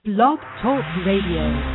Blog Talk Radio.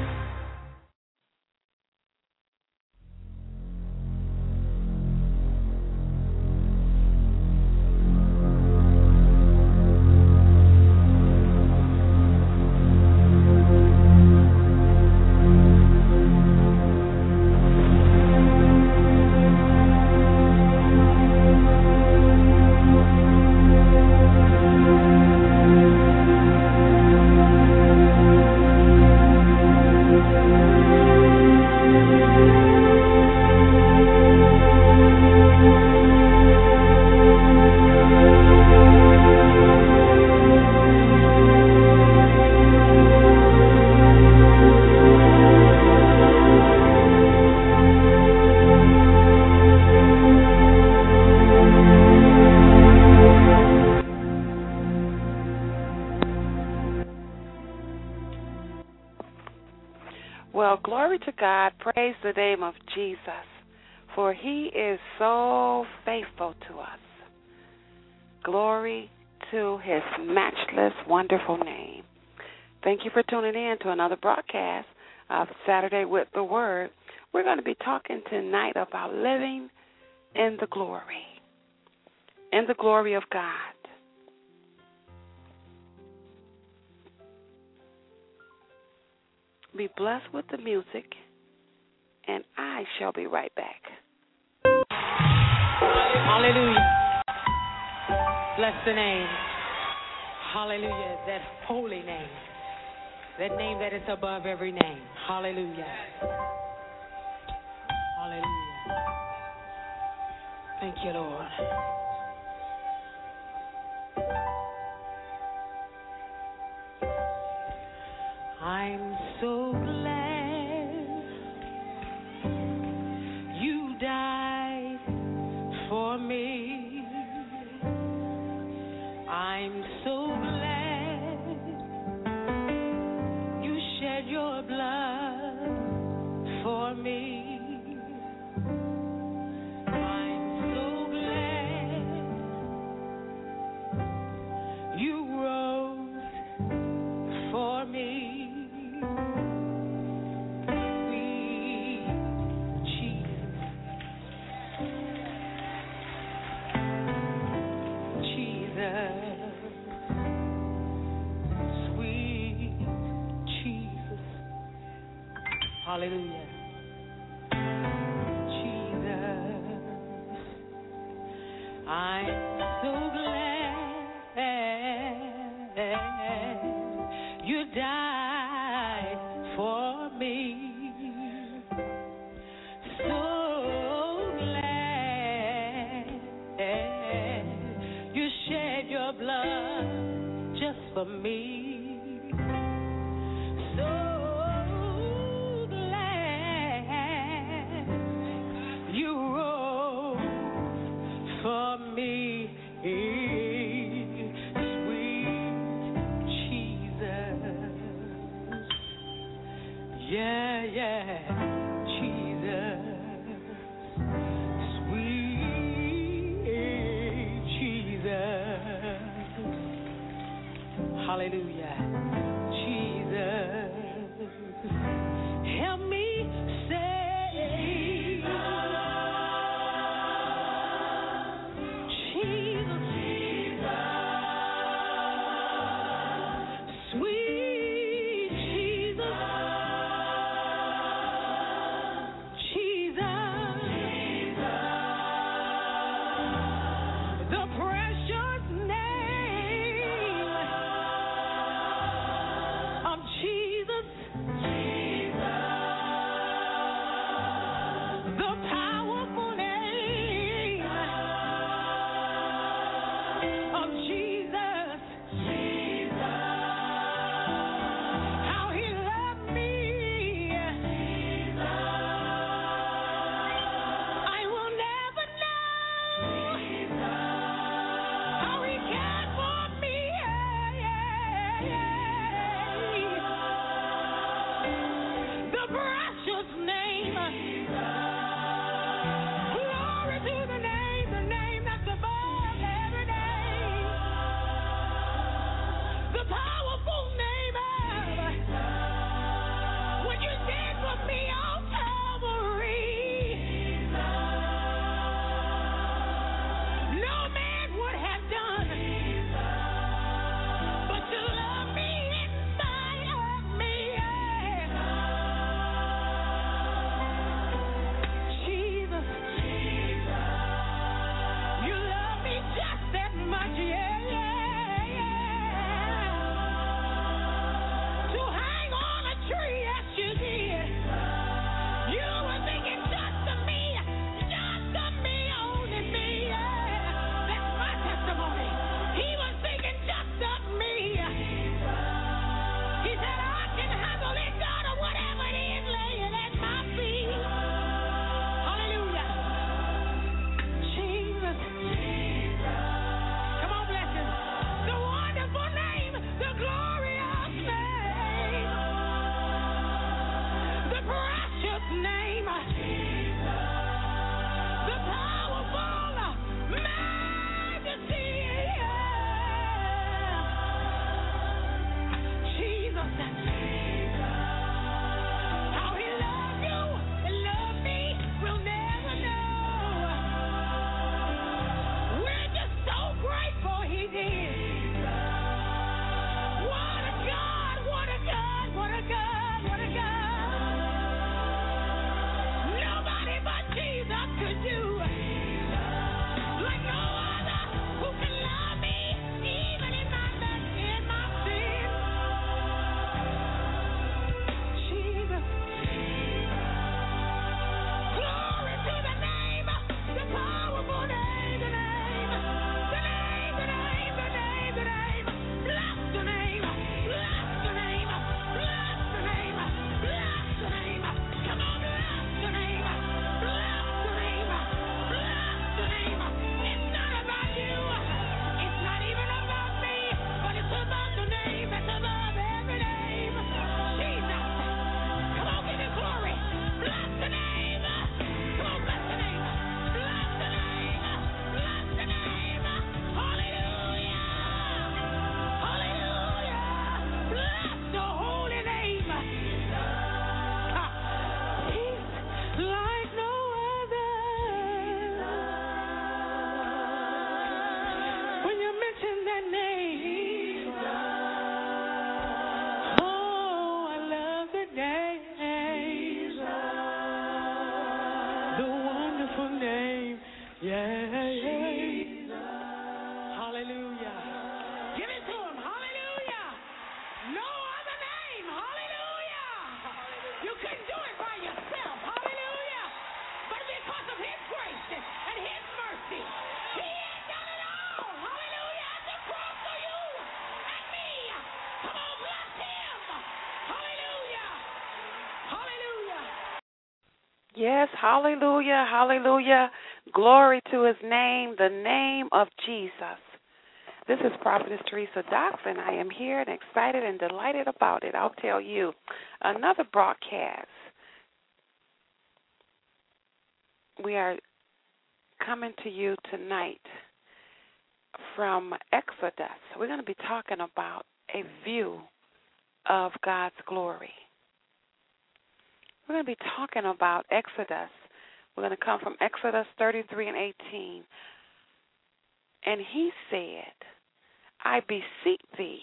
Well, glory to God. Praise the name of Jesus, for he is so faithful to us. Glory to his matchless, wonderful name. Thank you for tuning in to another broadcast of Saturday with the Word. We're going to be talking tonight about living in the glory of God. Be blessed with the music, and I shall be right back. Hallelujah. Bless the name. Hallelujah. That holy name. That name that is above every name. Hallelujah. Hallelujah. Thank you, Lord. I'm so glad you died for me. I'm so glad you shed your blood for me. I'm so glad you rose for me. Hallelujah. Jesus, I'm so glad you died for me. So glad you shed your blood just for me. Hallelujah. Jesus, help me say, Jesus, sweet Jesus, Jesus, the precious name wonderful name. Yeah. Hallelujah. Give it to him. Hallelujah. No other name. Hallelujah. You couldn't do it by yourself. Hallelujah. But because of his grace and his mercy, he has done it all. Hallelujah. At the cross for you and me. Come on, bless him. Hallelujah. Hallelujah. Yes, hallelujah, hallelujah. Glory to his name, the name of Jesus. This is Prophetess Teresa Dox, and I am here and excited and delighted about it. I'll tell you, another broadcast. We are coming to you tonight from Exodus. We're going to be talking about a view of God's glory. We're going to be talking about Exodus. We're going to come from Exodus 33 and 18. And he said, I beseech thee,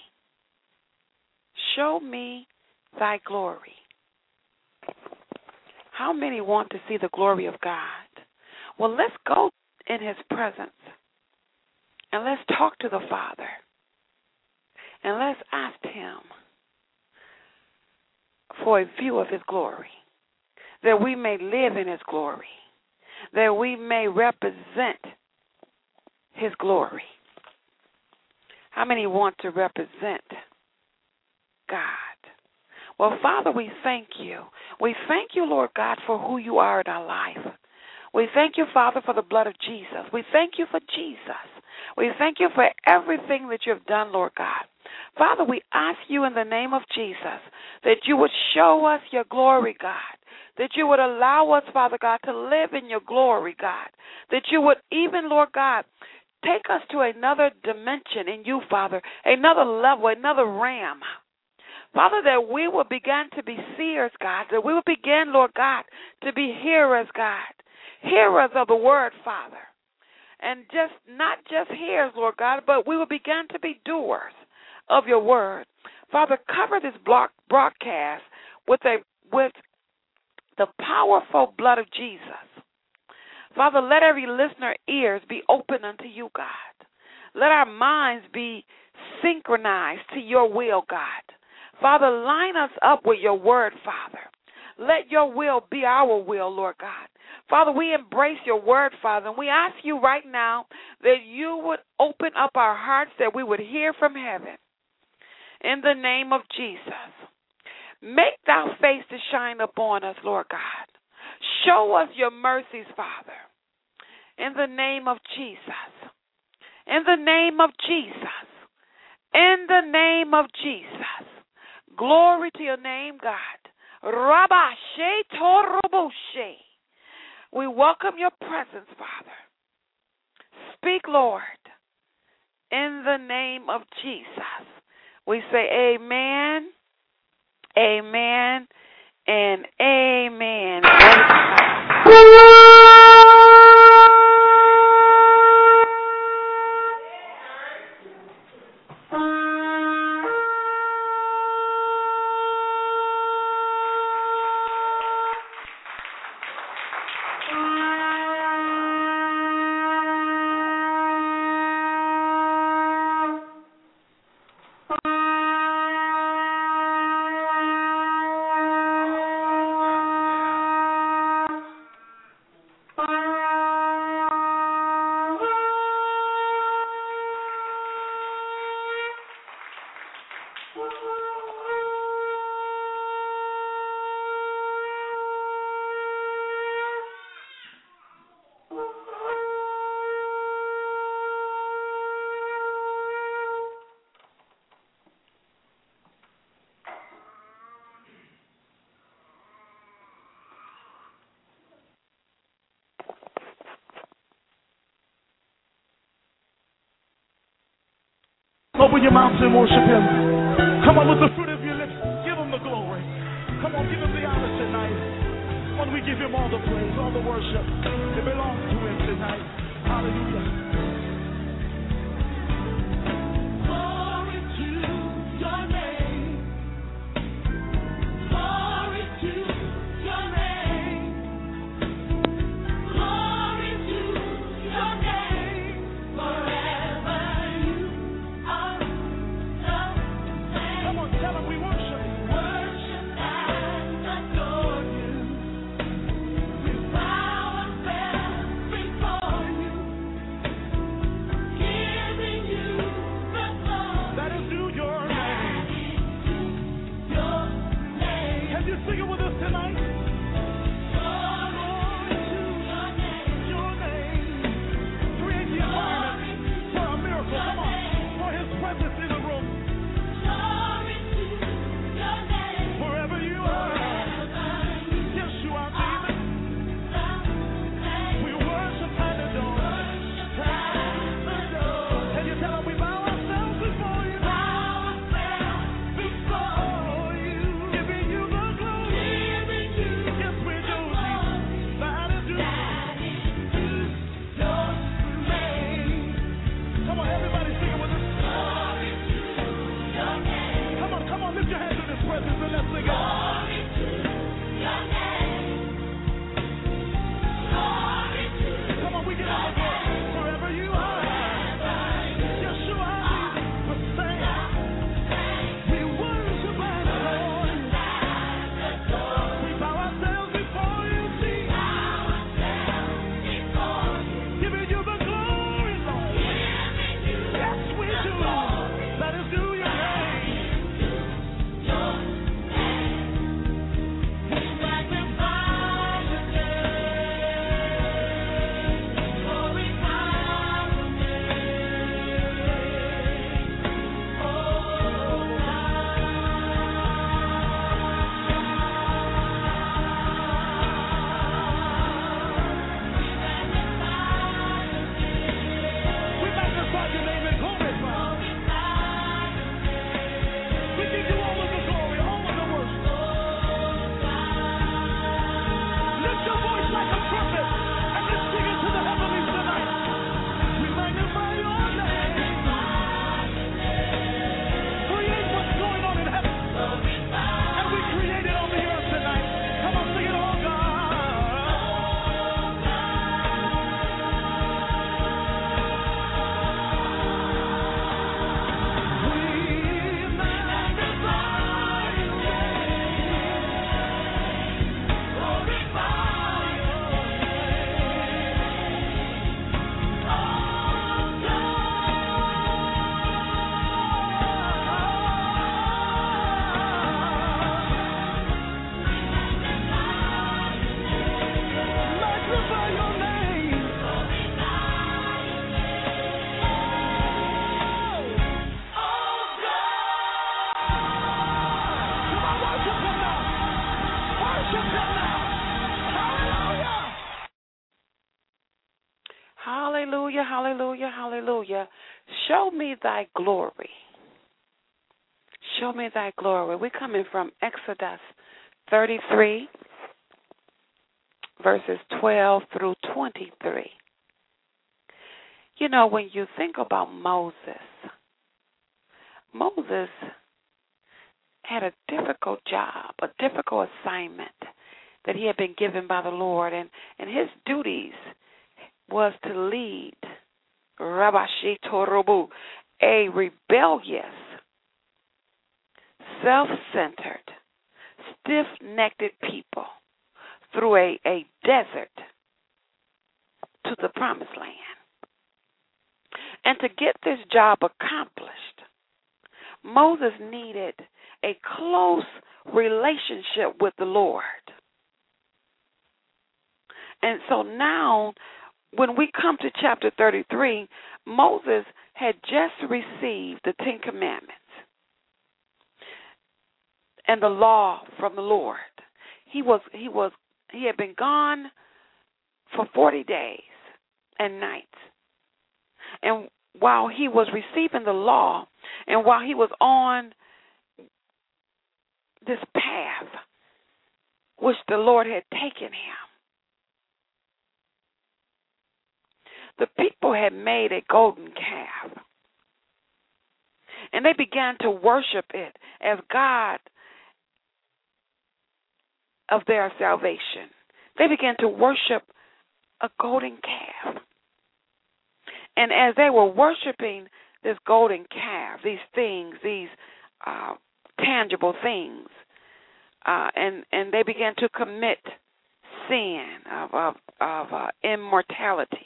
show me thy glory. How many want to see the glory of God? Well, let's go in his presence and let's talk to the Father and let's ask him for a view of his glory, that we may live in his glory, that we may represent his glory. How many want to represent God? Well, Father, we thank you. We thank you, Lord God, for who you are in our life. We thank you, Father, for the blood of Jesus. We thank you for Jesus. We thank you for everything that you have done, Lord God. Father, we ask you in the name of Jesus that you would show us your glory, God, that you would allow us, Father God, to live in your glory, God, that you would even, Lord God, take us to another dimension in you, Father, another level, another realm. Father, that we will begin to be seers, God, that we will begin, Lord God, to be hearers, God, hearers of the word, Father, and just not just hearers, Lord God, but we will begin to be doers of your word. Father, cover this broadcast with the powerful blood of Jesus. Father, let every listener ears be open unto you, God. Let our minds be synchronized to your will, God. Father, line us up with your word, Father. Let your will be our will, Lord God. Father, we embrace your word, Father, and we ask you right now that you would open up our hearts, that we would hear from heaven. In the name of Jesus, make thy face to shine upon us, Lord God. Show us your mercies, Father. In the name of Jesus. In the name of Jesus. In the name of Jesus. Glory to your name, God. Rabashe Toroboshe. We welcome your presence, Father. Speak, Lord. In the name of Jesus. We say amen, amen, and amen. Open your mouths and worship him. Come on, with the fruit of your lips, give him the glory. Come on, give him the honor tonight. When we give him all the praise, all the worship, it belongs to him tonight. Hallelujah. Glory to your name. Glory to your name. Glory sing it with us tonight? Hallelujah, hallelujah, hallelujah. Show me thy glory. Show me thy glory. We're coming from Exodus 33, verses 12 through 23. You know, when you think about Moses had a difficult job, a difficult assignment that he had been given by the Lord, and his duties was to lead Rabashi Torobu, a rebellious, self-centered, stiff-necked people through a desert to the promised land. And to get this job accomplished, Moses needed a close relationship with the Lord. And so now, when we come to chapter 33, Moses had just received the Ten Commandments and the law from the Lord. He had been gone for 40 days and nights. And while he was receiving the law, and while he was on this path which the Lord had taken him, the people had made a golden calf, and they began to worship it as God of their salvation. They began to worship a golden calf. And as they were worshiping this golden calf, these things, these tangible things, and they began to commit sin of immortality.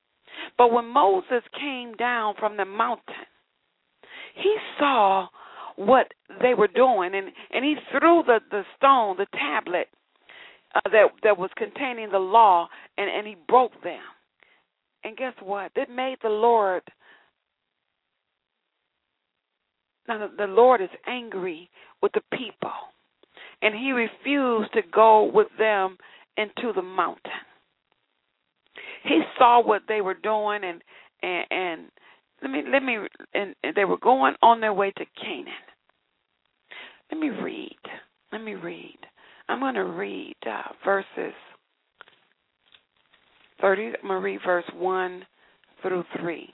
But when Moses came down from the mountain, he saw what they were doing, and he threw the stone, the tablet that was containing the law, and he broke them. And guess what? It made the Lord. Now the Lord is angry with the people, and he refused to go with them into the mountain. He saw what they were doing, and they were going on their way to Canaan. Let me read. I'm going to read verses 30. I'm going to read verse 1 through 3.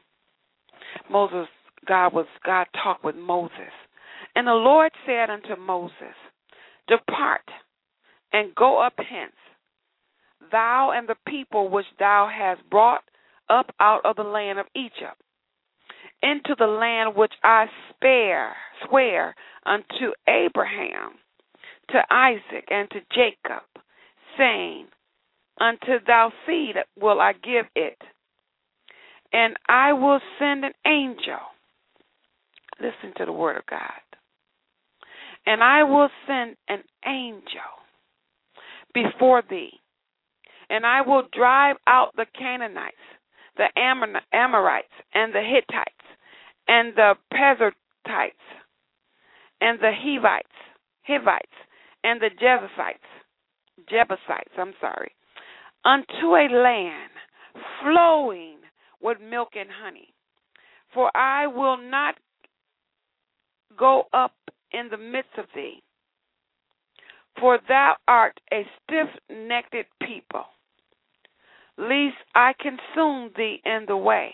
God talked with Moses. And the Lord said unto Moses, Depart and go up hence, thou and the people which thou hast brought up out of the land of Egypt, into the land which I swear unto Abraham, to Isaac, and to Jacob, saying, Unto thy seed will I give it, and I will send an angel. Listen to the word of God. And I will send an angel before thee, and I will drive out the Canaanites, the Amorites, and the Hittites, and the Perizzites, and the Hivites, and the Jebusites, unto a land flowing with milk and honey. For I will not go up in the midst of thee, for thou art a stiff-necked people, lest I consume thee in the way.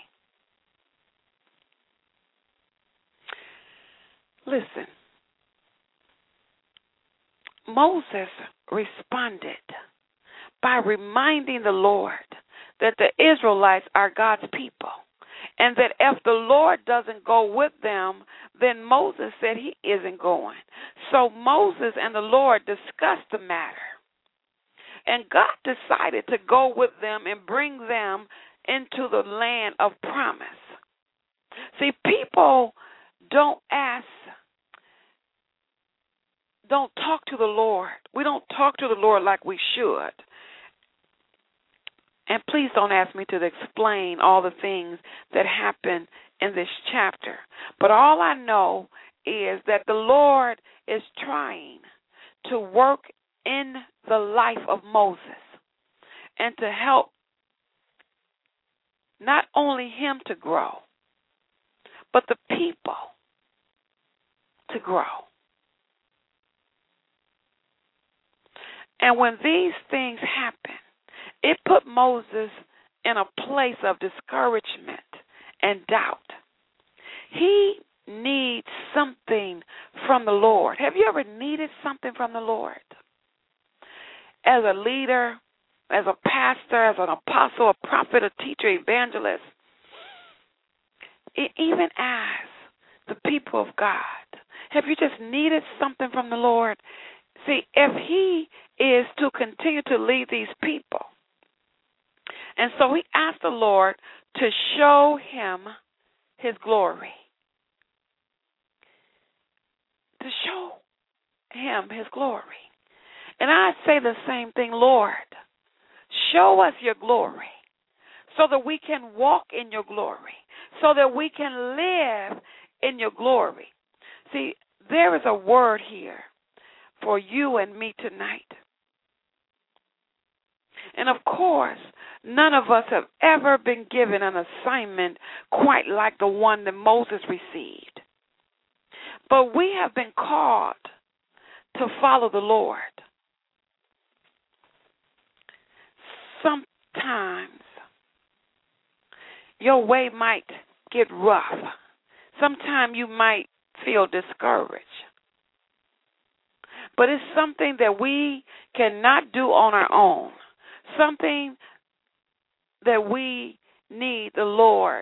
Listen, Moses responded by reminding the Lord that the Israelites are God's people, and that if the Lord doesn't go with them, then Moses said he isn't going. So Moses and the Lord discussed the matter, and God decided to go with them and bring them into the land of promise. See, people don't talk to the Lord. We don't talk to the Lord like we should. And please don't ask me to explain all the things that happen in this chapter. But all I know is that the Lord is trying to work in the life of Moses and to help not only him to grow, but the people to grow. And when these things happen, it put Moses in a place of discouragement and doubt. He needs something from the Lord. Have you ever needed something from the Lord? As a leader, as a pastor, as an apostle, a prophet, a teacher, evangelist, even as the people of God, have you just needed something from the Lord? See, if he is to continue to lead these people, and so he asked the Lord to show him his glory. To show him his glory. And I say the same thing, Lord, show us your glory so that we can walk in your glory, so that we can live in your glory. See, there is a word here for you and me tonight. And of course, none of us have ever been given an assignment quite like the one that Moses received. But we have been called to follow the Lord. Sometimes your way might get rough. Sometimes you might feel discouraged. But it's something that we cannot do on our own. Something that we need the Lord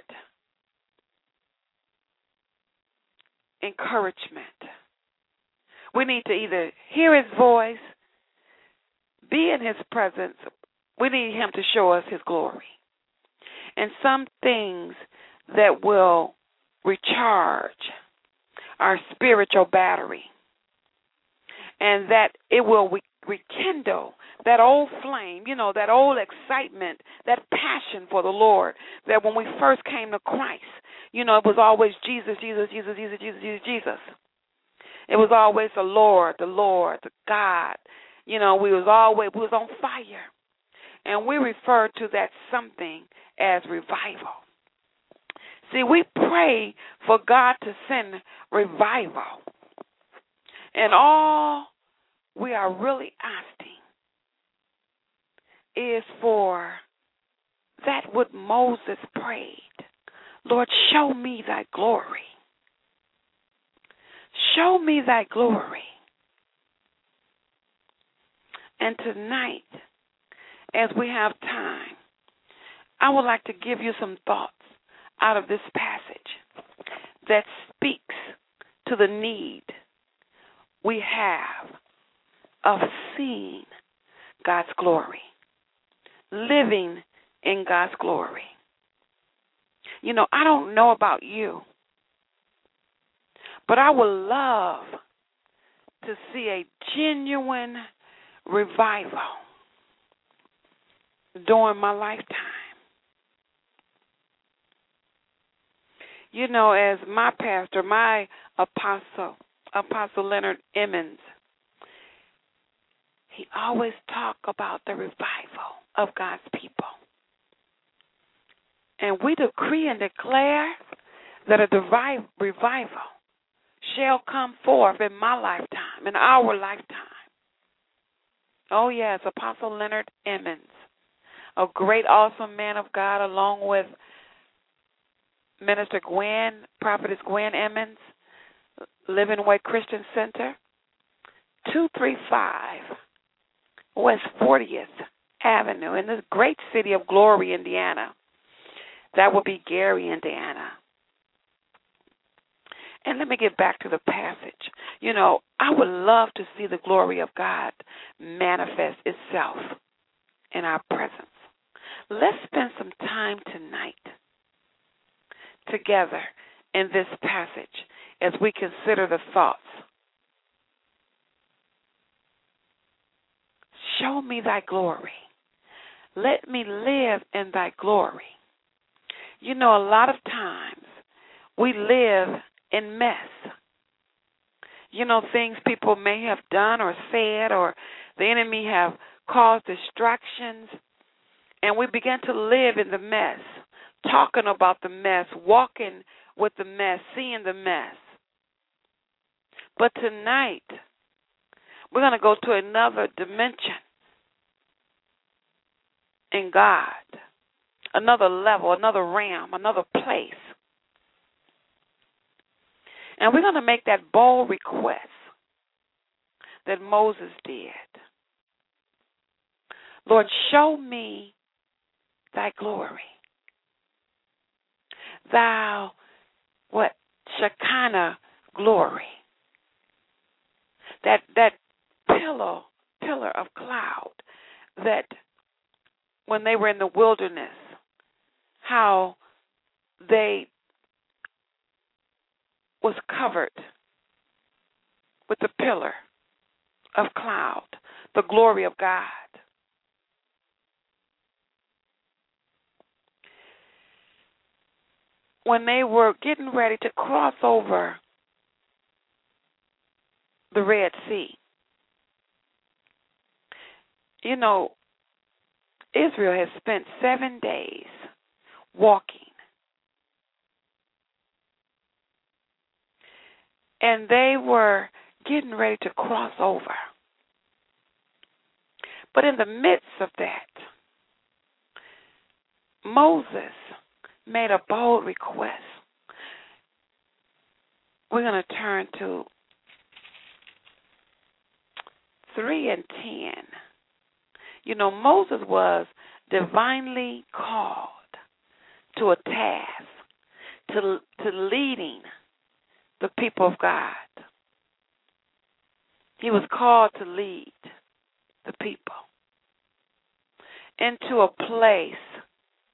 encouragement. We need to either hear his voice, be in his presence. We need him to show us his glory. And some things that will recharge our spiritual battery, and that it will rekindle that old flame, that old excitement, that passion for the Lord, that when we first came to Christ, it was always Jesus, Jesus, Jesus, Jesus, Jesus, Jesus, Jesus. It was always the Lord, the God. We was on fire. And we refer to that something as revival. See, we pray for God to send revival. And all we are really asking is for that what Moses prayed. Lord, show me thy glory. Show me thy glory. And tonight, as we have time, I would like to give you some thoughts out of this passage that speaks to the need we have of seeing God's glory, living in God's glory. I don't know about you, but I would love to see a genuine revival during my lifetime. As my pastor, my Apostle Leonard Emmons, he always talked about the revival of God's people. And we decree and declare that a revival shall come forth in my lifetime, in our lifetime. Oh, yes, Apostle Leonard Emmons, a great, awesome man of God, along with Minister Prophetess Gwen Emmons, Living Way Christian Center, 235 West 40th Avenue in this great city of Glory, Indiana. That would be Gary, Indiana. And let me get back to the passage. I would love to see the glory of God manifest itself in our presence. Let's spend some time tonight together in this passage as we consider the thoughts. Show me thy glory. Let me live in thy glory. A lot of times we live in mess. Things people may have done or said, or the enemy have caused distractions, and we begin to live in the mess, talking about the mess, walking with the mess, seeing the mess. But tonight, we're going to go to another dimension in God, another level, another realm, another place. And we're going to make that bold request that Moses did. Lord, show me thy glory. Thou, Shekinah glory. That pillar of cloud that when they were in the wilderness, how they was covered with the pillar of cloud, the glory of God. When they were getting ready to cross over the Red Sea, Israel has spent 7 days walking. And they were getting ready to cross over. But in the midst of that, Moses made a bold request. We're going to turn to 3 and 10. Moses was divinely called to a task, to leading the people of God. He was called to lead the people into a place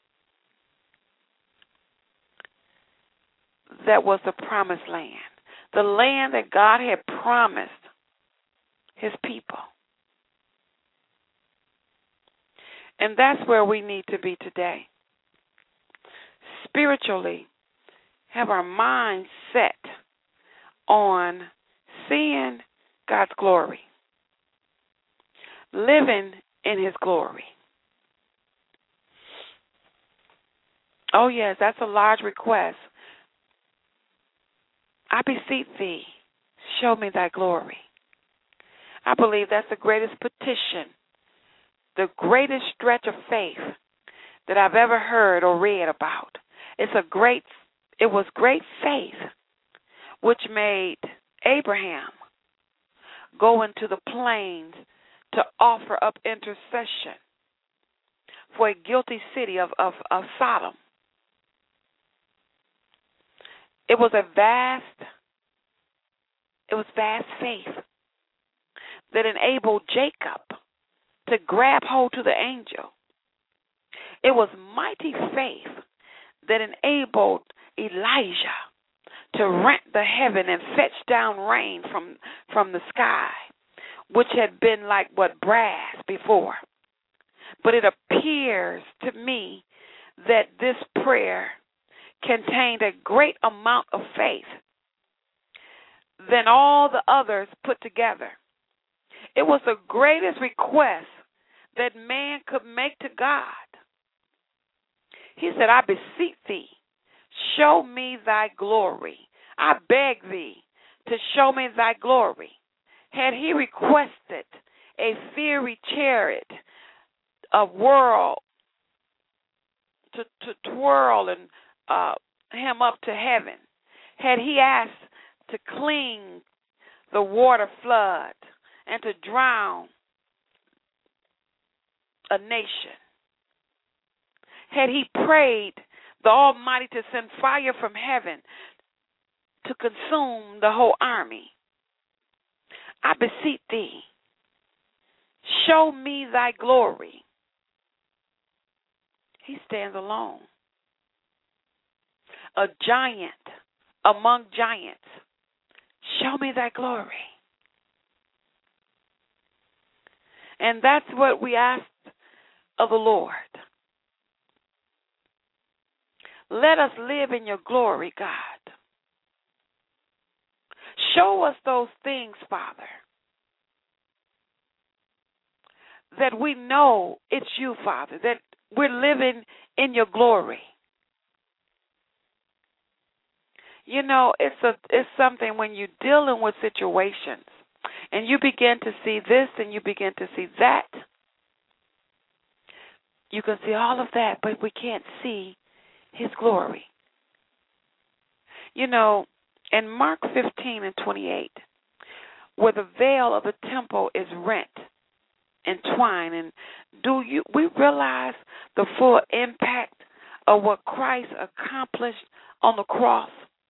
that was the promised land, the land that God had promised his people. And that's where we need to be today. Spiritually, have our minds set on seeing God's glory, living in his glory. Oh, yes, that's a large request. I beseech thee, show me thy glory. I believe that's the greatest petition, the greatest stretch of faith that I've ever heard or read about. It was great faith which made Abraham go into the plains to offer up intercession for a guilty city of Sodom. It was vast faith that enabled Jacob to grab hold to the angel. It was mighty faith that enabled Elijah to rent the heaven and fetch down rain from the sky, which had been like brass before. But it appears to me that this prayer contained a great amount of faith than all the others put together. It was the greatest request that man could make to God. He said, I beseech thee, show me thy glory. I beg thee to show me thy glory. Had he requested a fiery chariot, a whirl to twirl and him up to heaven, had he asked to clean the water flood and to drown a nation, had he prayed the Almighty to send fire from heaven to consume the whole army, I beseech thee, show me thy glory. He stands alone, a giant among giants. Show me thy glory. And that's what we asked of the Lord. Let us live in your glory, God. Show us those things, Father, that we know it's you, Father, that we're living in your glory. You know, it's something when you're dealing with situations and you begin to see this and you begin to see that. You can see all of that, but we can't see his glory. You know, in Mark 15:28, where the veil of the temple is rent and twined, and we realize the full impact of what Christ accomplished on the cross?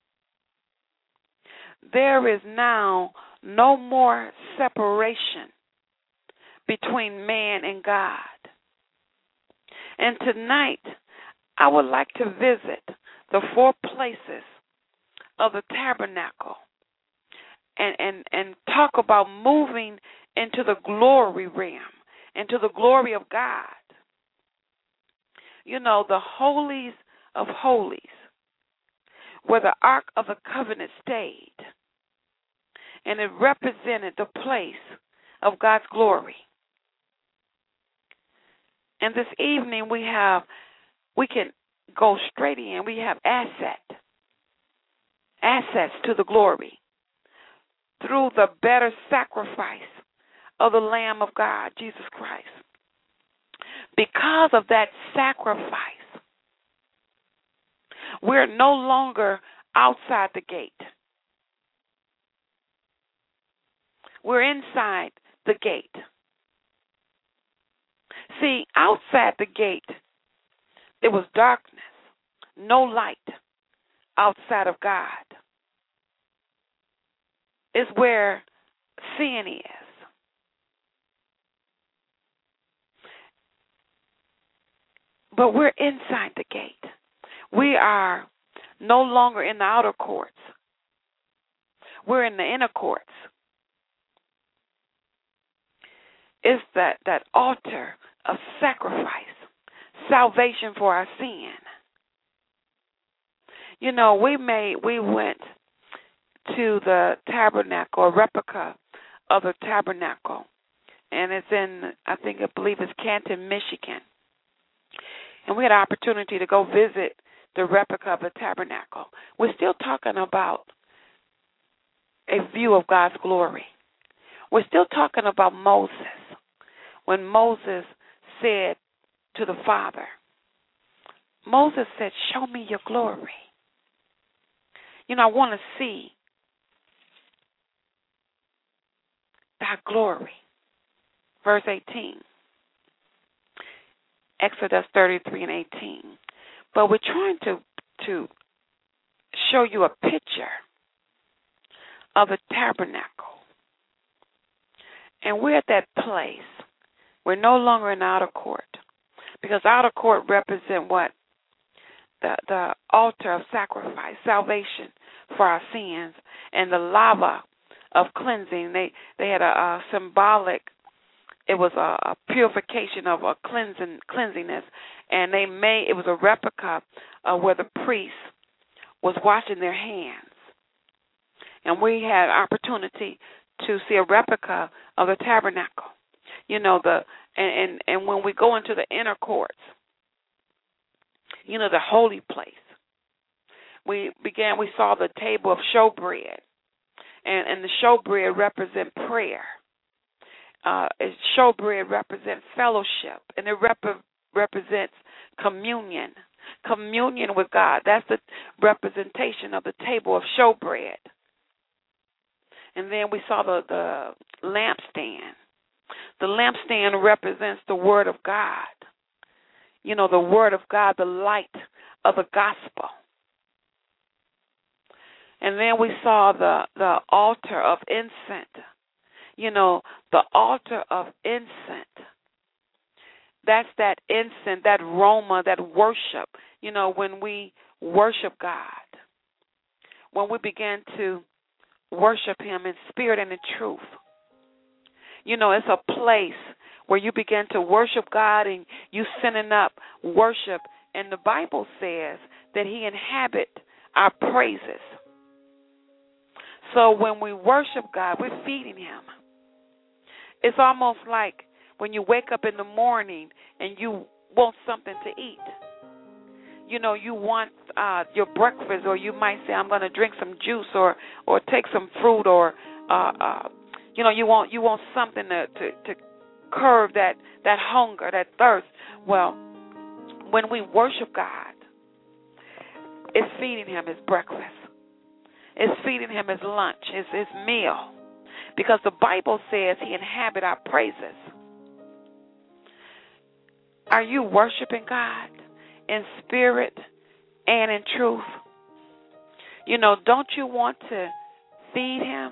There is now no more separation between man and God. And tonight, I would like to visit the 4 places of the tabernacle and talk about moving into the glory realm, into the glory of God. You know, the holies of holies, where the Ark of the Covenant stayed, and it represented the place of God's glory. And this evening we can go straight in. We have assets to the glory through the better sacrifice of the Lamb of God, Jesus Christ. Because of that sacrifice, we're no longer outside the gate. We're inside the gate. See, outside the gate, there was darkness, no light outside of God. It's where sin is. But we're inside the gate. We are no longer in the outer courts. We're in the inner courts. It's that altar of sacrifice, salvation for our sin. You know, we went to the tabernacle, a replica of the tabernacle, and it's in, I believe it's Canton, Michigan. And we had an opportunity to go visit the replica of the tabernacle. We're still talking about a view of God's glory. We're still talking about Moses. When Moses said to the Father, Moses said, show me your glory. You know, I want to see thy glory. Verse 18. Exodus 33 and 18. But we're trying to show you a picture of the tabernacle. And we're at that place. We're no longer in outer court, because outer court represent what? The altar of sacrifice, salvation for our sins, and the lava of cleansing. They had a symbolic, it was a purification of a cleansiness, and it was a replica of where the priest was washing their hands. And we had opportunity to see a replica of the tabernacle. You know, and when we go into the inner courts, you know, the holy place, we saw the table of showbread, and the showbread represent prayer. Showbread represents fellowship, and it represents communion with God. That's the representation of the table of showbread. And then we saw the lampstand. The lampstand represents the Word of God. You know, the Word of God, the light of the gospel. And then we saw the altar of incense. You know, the altar of incense. That's that incense, that aroma, that worship. You know, when we worship God, when we begin to worship Him in spirit and in truth. You know, it's a place where you begin to worship God and you sending up worship. And the Bible says that He inhabits our praises. So when we worship God, we're feeding Him. It's almost like when you wake up in the morning and you want something to eat. You know, you want your breakfast, or you might say, I'm going to drink some juice or take some fruit, or you know, you want something to curb that hunger, that thirst. Well, when we worship God, it's feeding Him His breakfast. It's feeding Him His lunch, his meal. Because the Bible says He inhabits our praises. Are you worshiping God in spirit and in truth? You know, don't you want to feed Him?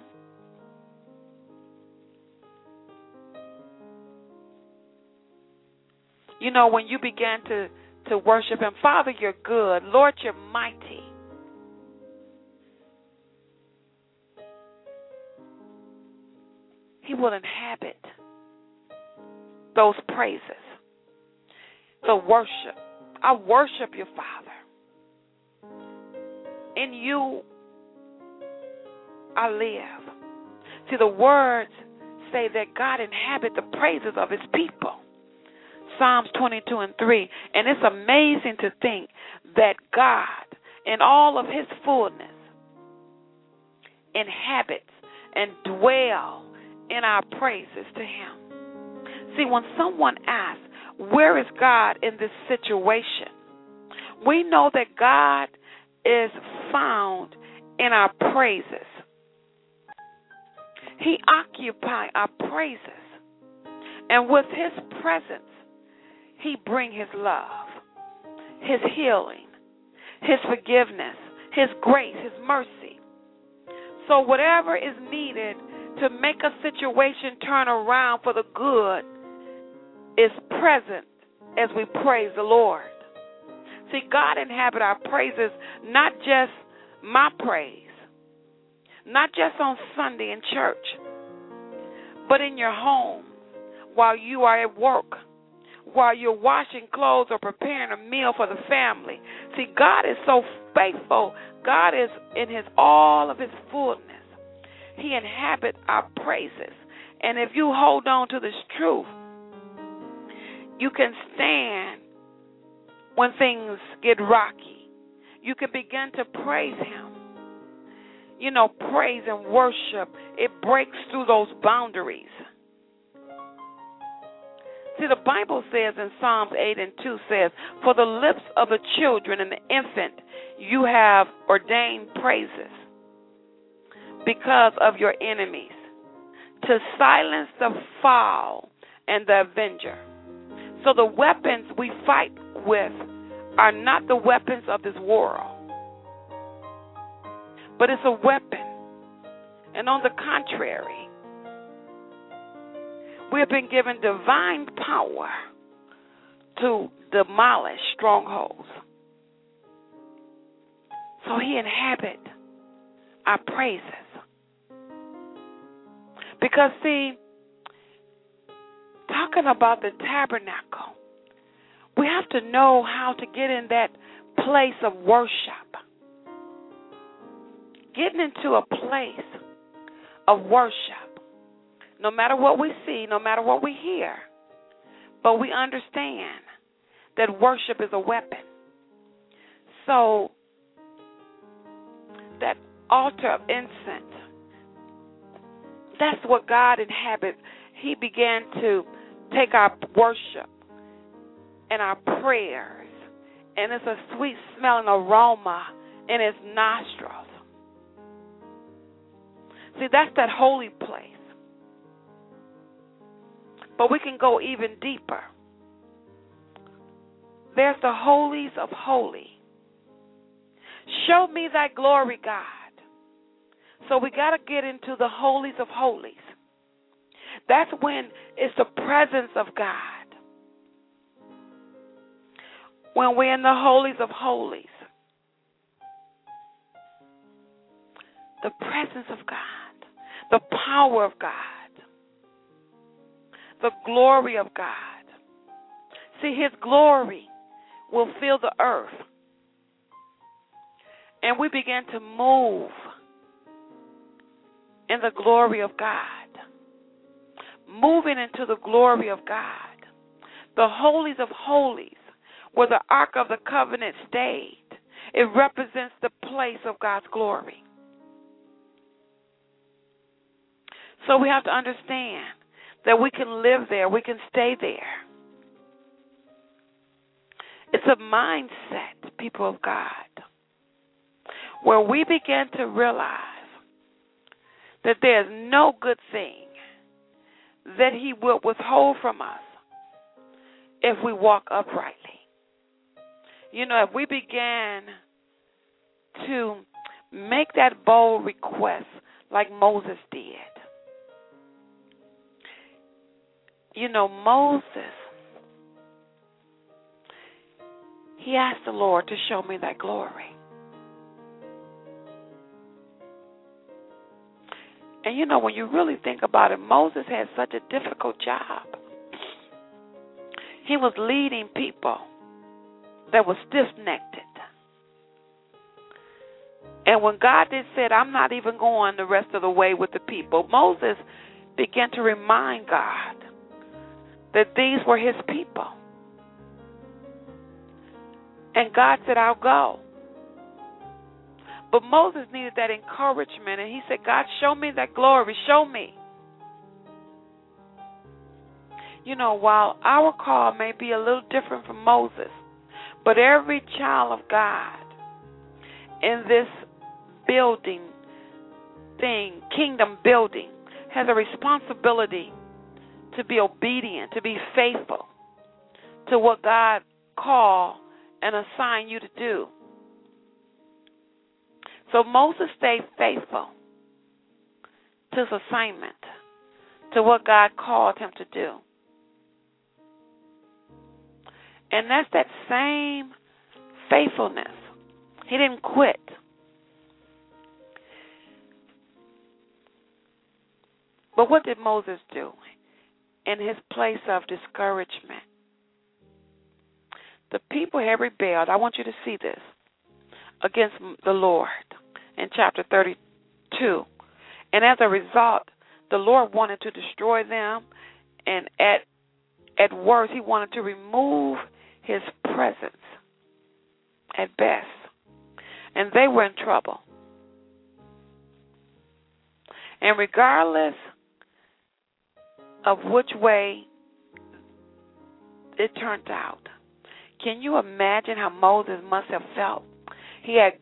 You know, when you begin to worship Him, Father, you're good. Lord, you're mighty. He will inhabit those praises. So worship. I worship you, Father. In you I live. See, the words say that God inhabits the praises of His people. Psalms 22 and 3. And it's amazing to think that God, in all of His fullness, inhabits and dwells in our praises to Him. See, when someone asks, where is God in this situation? We know that God is found in our praises. He occupies our praises. And with His presence, He brings His love, His healing, His forgiveness, His grace, His mercy. So whatever is needed to make a situation turn around for the good is present as we praise the Lord. See, God inhabits our praises, not just my praise, not just on Sunday in church, but in your home, while you are at work, while you're washing clothes or preparing a meal for the family. See, God is so faithful. God is in all of his fullness. He inhabits our praises. And if you hold on to this truth, you can stand when things get rocky. You can begin to praise him. You know, praise and worship, it breaks through those boundaries. See, the Bible says in Psalms 8:2 says, for the lips of the children and the infant you have ordained praises because of your enemies, to silence the foul and the avenger. So the weapons we fight with are not the weapons of this world, but it's a weapon. And on the contrary, we have been given divine power to demolish strongholds. So he inhabits our praises. Because, see, talking about the tabernacle, we have to know how to get in that place of worship. Getting into a place of worship, no matter what we see, no matter what we hear, but we understand that worship is a weapon. So that altar of incense, that's what God inhabits. He began to take our worship and our prayers, and it's a sweet smelling aroma in his nostrils. See, that's that holy place. But we can go even deeper. There's the holies of holies. Show me thy glory, God. So we got to get into the holies of holies. That's when it's the presence of God. When we're in the holies of holies. The presence of God. The power of God. The glory of God. See, his glory will fill the earth. And we begin to move in the glory of God. Moving into the glory of God. The holies of holies, where the Ark of the Covenant stayed. It represents the place of God's glory. So we have to understand that we can live there, we can stay there. It's a mindset, people of God, where we begin to realize that there's no good thing that he will withhold from us if we walk uprightly. You know, if we begin to make that bold request like Moses did. You know, Moses, he asked the Lord to show me that glory. And you know, when you really think about it, Moses had such a difficult job. He was leading people that were stiff-necked. And when God said, I'm not even going the rest of the way with the people, Moses began to remind God that these were his people. And God said, I'll go. But Moses needed that encouragement, and he said, God, show me that glory, show me. You know, while our call may be a little different from Moses, but every child of God in this building thing, kingdom building, has a responsibility to be obedient, to be faithful to what God called and assigned you to do. So Moses stayed faithful to his assignment, to what God called him to do. And that's that same faithfulness. He didn't quit. But what did Moses do? In his place of discouragement, the people had rebelled. I want you to see this against the Lord in chapter 32. And as a result, the Lord wanted to destroy them, and at worst, he wanted to remove his presence at best. And they were in trouble. And regardless of which way it turned out, can you imagine how Moses must have felt? He had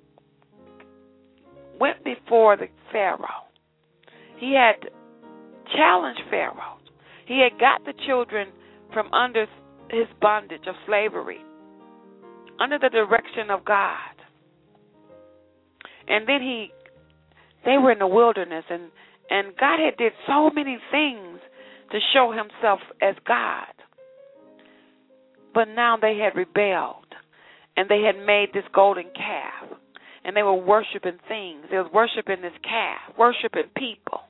went before the Pharaoh. He had challenged Pharaoh. He had got the children from under his bondage of slavery, under the direction of God. And then they were in the wilderness, and God had did so many things to show himself as God. But now they had rebelled, and they had made this golden calf, and they were worshiping things. They was worshiping this calf, worshiping people.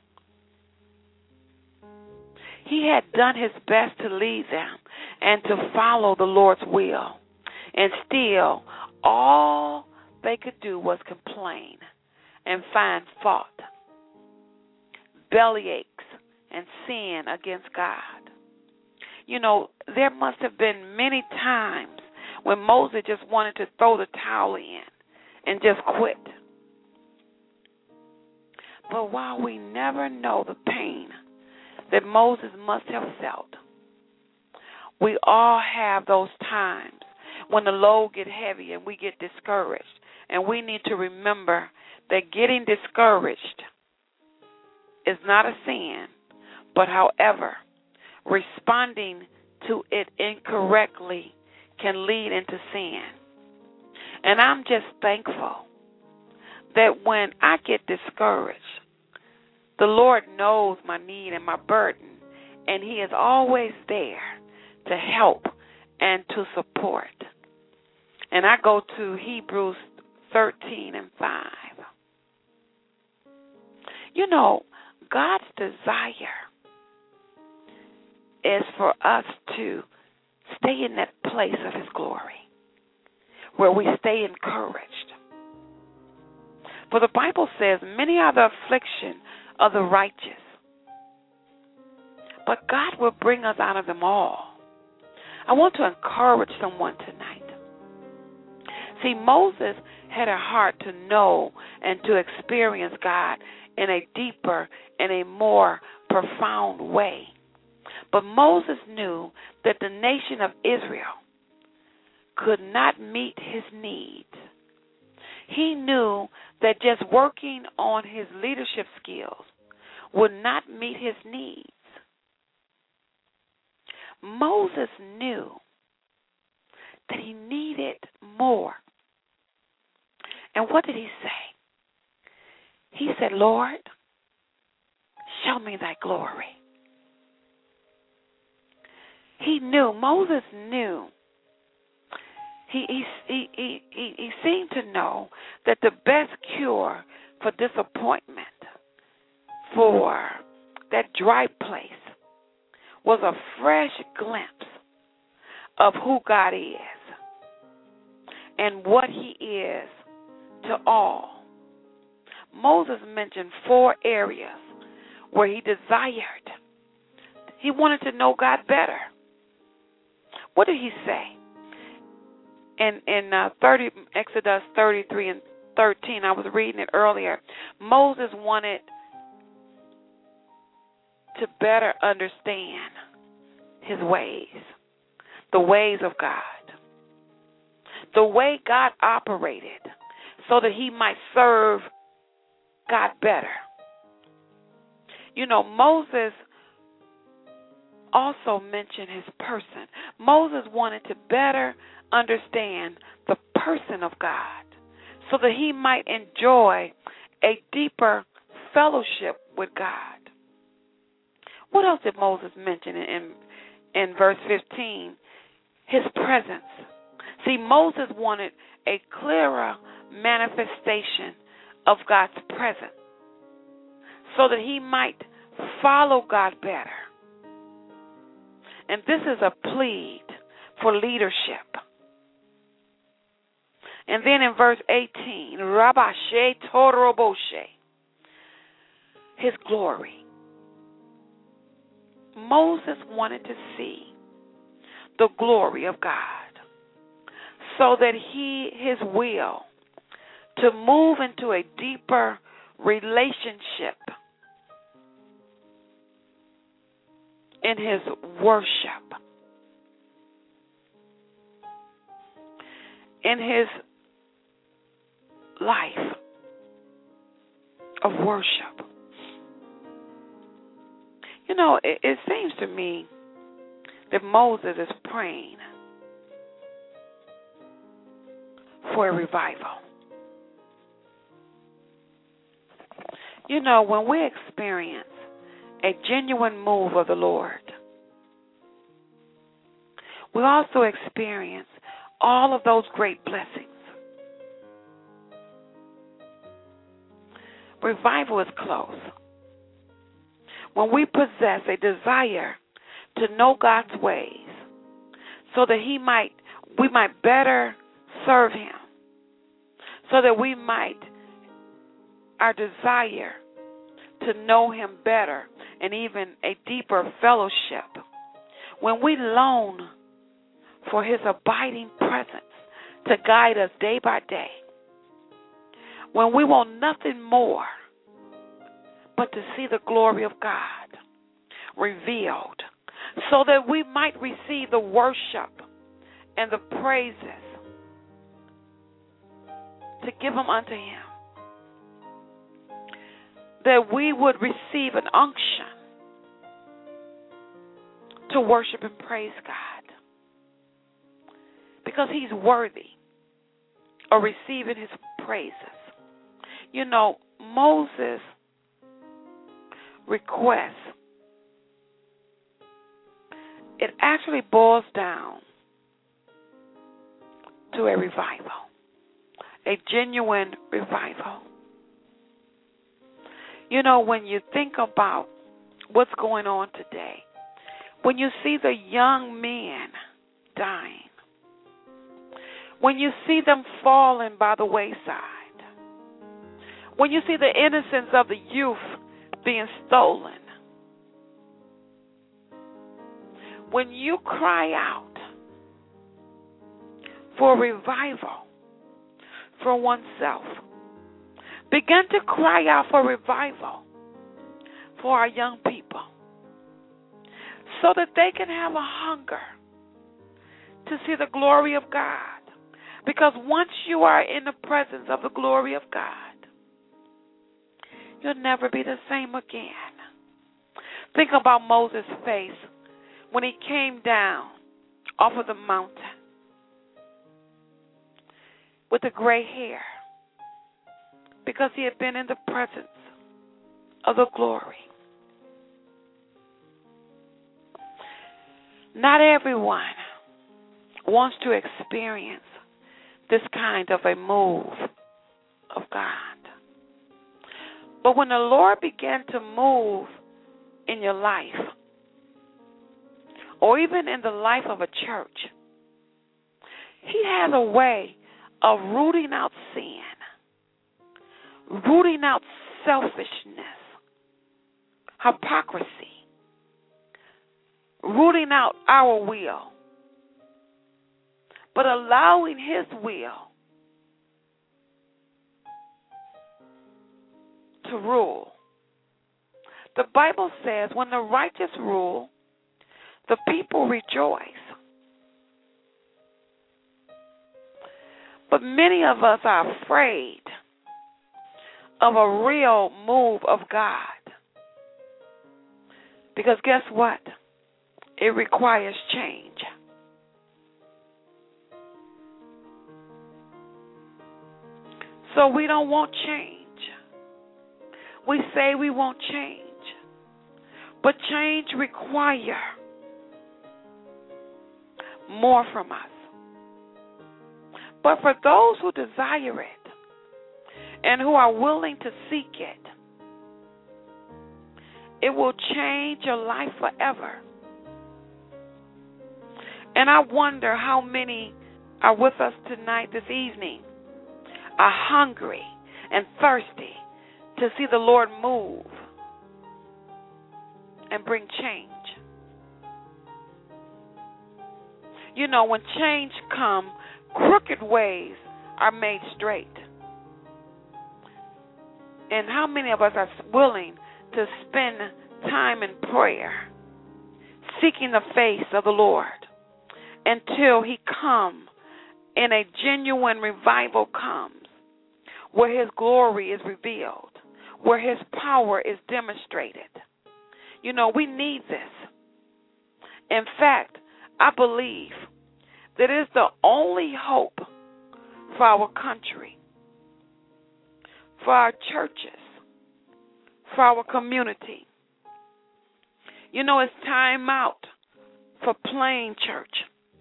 He had done his best to lead them and to follow the Lord's will. And still, all they could do was complain and find fault, bellyaches, and sin against God. You know, there must have been many times when Moses just wanted to throw the towel in and just quit. But while we never know the pain that Moses must have felt, we all have those times when the load gets heavy and we get discouraged. And we need to remember that getting discouraged is not a sin, but however, responding to it incorrectly can lead into sin. And I'm just thankful that when I get discouraged, the Lord knows my need and my burden, and he is always there to help and to support. And I go to Hebrews 13:5. You know, God's desire is for us to stay in that place of his glory, where we stay encouraged. For the Bible says, many are the affliction of the righteous, but God will bring us out of them all. I want to encourage someone tonight. See, Moses had a heart to know and to experience God in a deeper and a more profound way. But Moses knew that the nation of Israel could not meet his needs. He knew that just working on his leadership skills would not meet his needs. Moses knew that he needed more. And what did he say? He said, Lord, show me thy glory. He knew, Moses knew, he seemed to know that the best cure for disappointment, for that dry place, was a fresh glimpse of who God is and what he is to all. Moses mentioned 4 areas where he desired. He wanted to know God better. What did he say? In Exodus 33 and 13, I was reading it earlier. Moses wanted to better understand his ways, the ways of God, the way God operated, so that he might serve God better. You know, Moses also mentioned his person. Moses wanted to better understand the person of God so that he might enjoy a deeper fellowship with God. What else did Moses mention in verse 15? His presence. See, Moses wanted a clearer manifestation of God's presence so that he might follow God better. And this is a plea for leadership. And then in verse 18, Rabashe Toroboshe, his glory. Moses wanted to see the glory of God so that his will to move into a deeper relationship in his worship, in his life of worship. You know, it seems to me that Moses is praying for a revival. You know, when we experience a genuine move of the Lord, we also experience all of those great blessings. Revival is close. When we possess a desire to know God's ways so that we might better serve him, so that our desire to know him better and even a deeper fellowship, when we long for his abiding presence to guide us day by day, when we want nothing more but to see the glory of God revealed, so that we might receive the worship and the praises to give them unto him, that we would receive an unction to worship and praise God, because he's worthy of receiving his praises. You know, Moses' request, it actually boils down to a revival, a genuine revival. You know, when you think about what's going on today, when you see the young men dying, when you see them falling by the wayside, when you see the innocence of the youth being stolen, when you cry out for revival for oneself, begin to cry out for revival for our young people so that they can have a hunger to see the glory of God. Because once you are in the presence of the glory of God, you'll never be the same again. Think about Moses' face when he came down off of the mountain with the gray hair, because he had been in the presence of the glory. Not everyone wants to experience this kind of a move of God. But when the Lord began to move in your life, or even in the life of a church, he has a way of rooting out sin, rooting out selfishness, hypocrisy, rooting out our will, but allowing his will to rule. The Bible says when the righteous rule, the people rejoice. But many of us are afraid of a real move of God. Because guess what? It requires change. So we don't want change. We say we want change. But change requires more from us. But for those who desire it and who are willing to seek it, It will change your life forever. And I wonder how many are with us tonight, this evening, are hungry and thirsty to see the Lord move and bring change. You know, when change comes, crooked ways are made straight. And how many of us are willing to spend time in prayer, seeking the face of the Lord until He comes and a genuine revival comes, where His glory is revealed, where His power is demonstrated? You know, we need this. In fact, I believe that it is the only hope for our country, for our churches, for our community. You know, it's time out for playing church.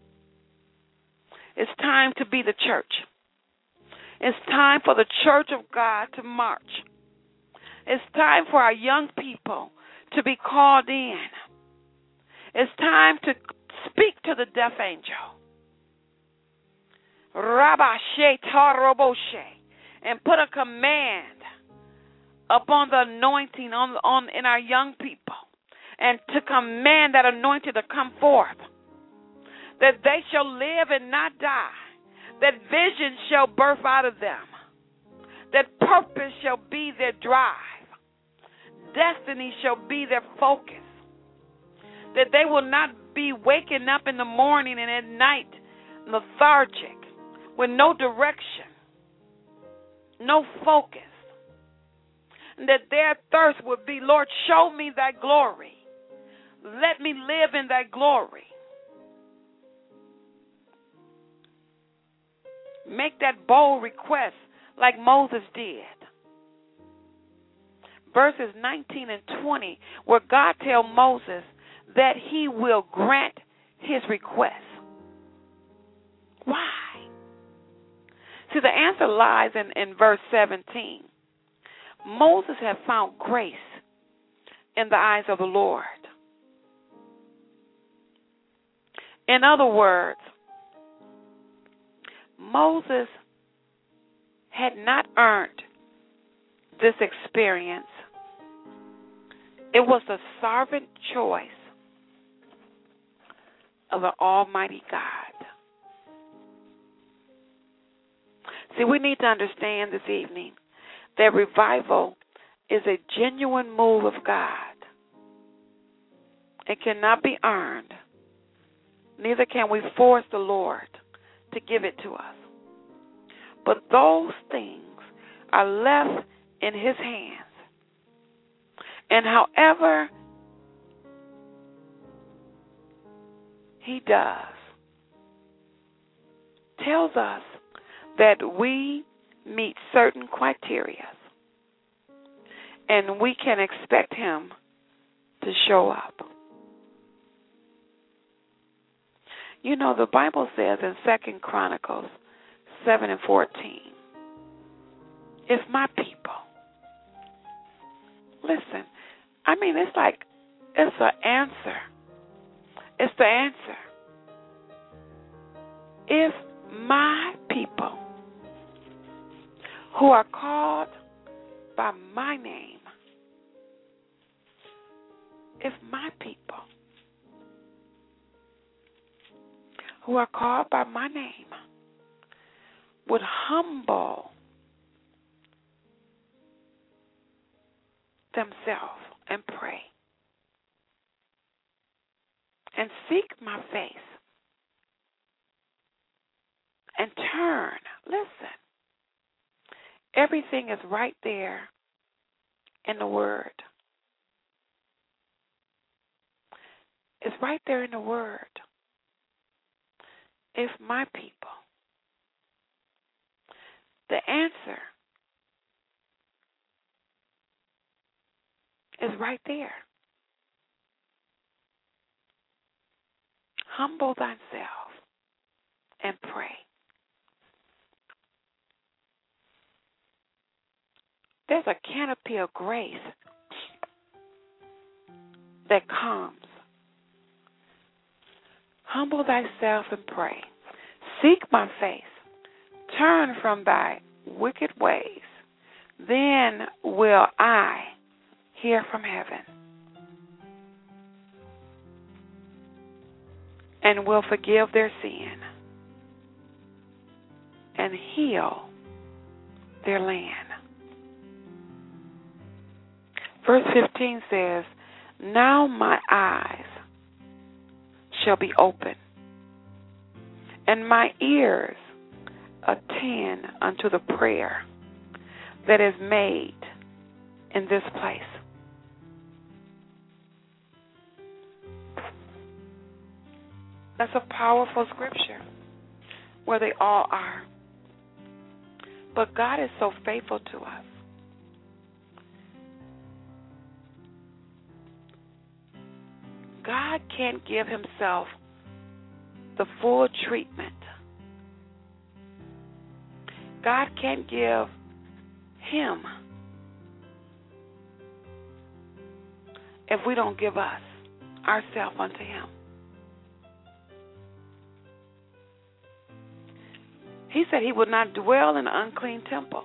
It's time to be the church. It's time for the church of God to march. It's time for our young people to be called in. It's time to speak to the deaf angel. Rabashe Taroboshe, and put a command upon the anointing in our young people, and to command that anointing to come forth, that they shall live and not die, that vision shall birth out of them, that purpose shall be their drive, destiny shall be their focus, that they will not be waking up in the morning and at night lethargic, with no direction, no focus, and that their thirst would be, Lord, show me thy glory. Let me live in thy glory. Make that bold request like Moses did. Verses 19 and 20, where God tells Moses that He will grant his request. Why? See, the answer lies in verse 17. Moses had found grace in the eyes of the Lord. In other words, Moses had not earned this experience. It was the sovereign choice of the Almighty God. See, we need to understand this evening that revival is a genuine move of God. It cannot be earned. Neither can we force the Lord to give it to us. But those things are left in His hands. And however He does, tells us that we meet certain criteria and we can expect Him to show up. You know, the Bible says in 2 Chronicles 7 and 14, if my people, listen, I mean, it's like, it's an answer. It's the answer. If my people who are called by my name, if my people who are called by my name would humble themselves and pray and seek my face and turn, listen, everything is right there in the Word. It's right there in the Word. If my people, the answer is right there. Humble thyself and pray. There's a canopy of grace that comes. Humble thyself and pray. Seek my face. Turn from thy wicked ways. Then will I hear from heaven and will forgive their sin and heal their land. Verse 15 says, now my eyes shall be open, and my ears attend unto the prayer that is made in this place. That's a powerful scripture where they all are. But God is so faithful to us. God can't give himself the full treatment. God can't give him if we don't give us ourselves unto him. He said he would not dwell in an unclean temple.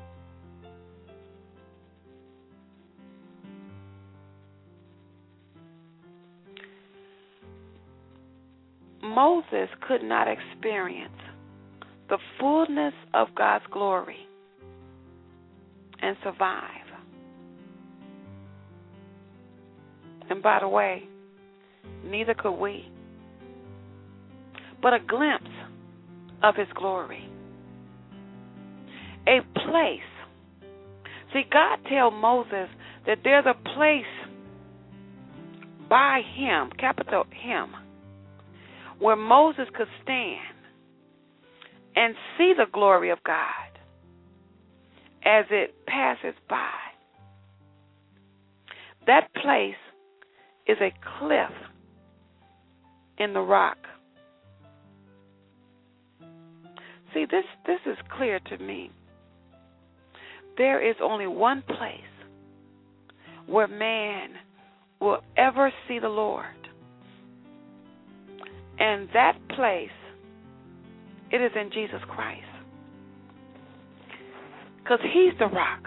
Moses could not experience the fullness of God's glory and survive. And by the way, neither could we. But a glimpse of his glory. A place. See, God told Moses that there's a place by him, capital him, where Moses could stand and see the glory of God as it passes by. That place is a cliff in the rock. See, this is clear to me. There is only one place where man will ever see the Lord. And that place, it is in Jesus Christ. Because he's the rock.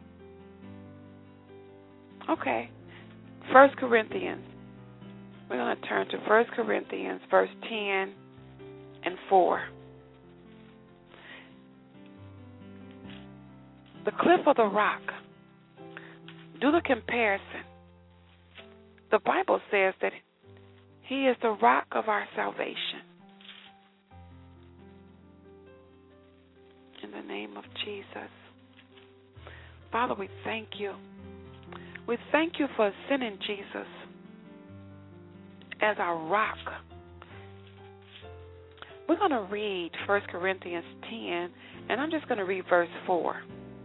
Okay. 1 Corinthians. We're going to turn to 1 Corinthians, verse 10 and 4. The cliff of the rock. Do the comparison. The Bible says that he is the rock of our salvation. In the name of Jesus. Father, we thank you. We thank you for sending Jesus as our rock. We're going to read 1 Corinthians 10, and I'm just going to read verse 4.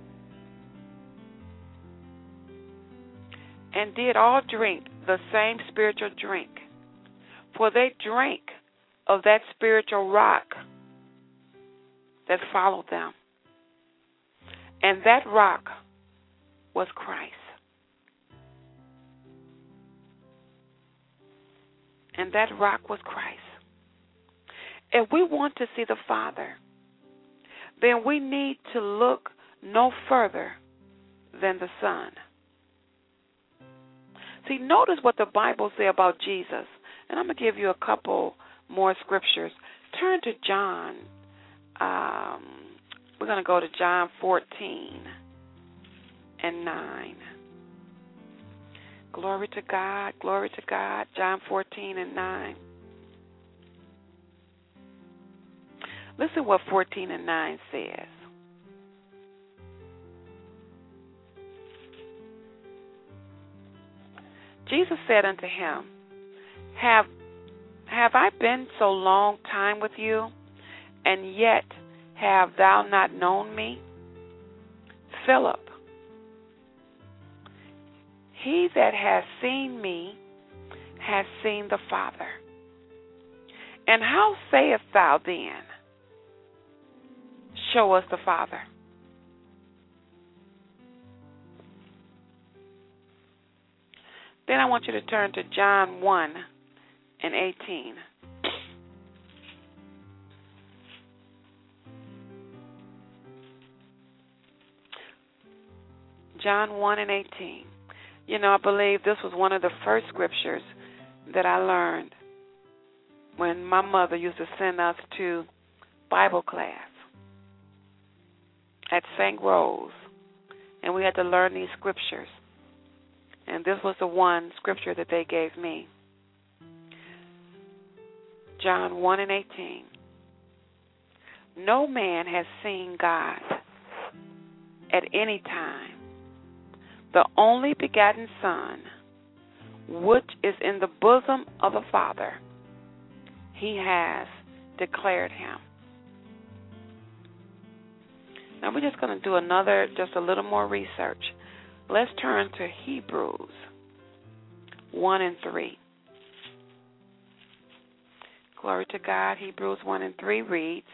And did all drink the same spiritual drink, for they drank of that spiritual rock that followed them. And that rock was Christ. And that rock was Christ. If we want to see the Father, then we need to look no further than the Son. See, notice what the Bible says about Jesus. And I'm going to give you a couple more scriptures. Turn to John. We're going to go to John 14 and 9. Glory to God. Glory to God. John 14 and 9. Listen what 14 and 9 says. Jesus said unto him, Have I been so long time with you, and yet have thou not known me? Philip, he that has seen me has seen the Father. And how sayest thou then, Show us the Father? Then I want you to turn to John 1 and 18. John 1 and 18. You know, I believe this was one of the first scriptures that I learned when my mother used to send us to Bible class at St. Rose, and we had to learn these scriptures. And this was the one scripture that they gave me. John 1 and 18. No man has seen God at any time. The only begotten Son, which is in the bosom of the Father, he has declared him. Now we're just going to do just a little more research. Let's turn to Hebrews 1 and 3. Glory to God. Hebrews 1 and 3 reads,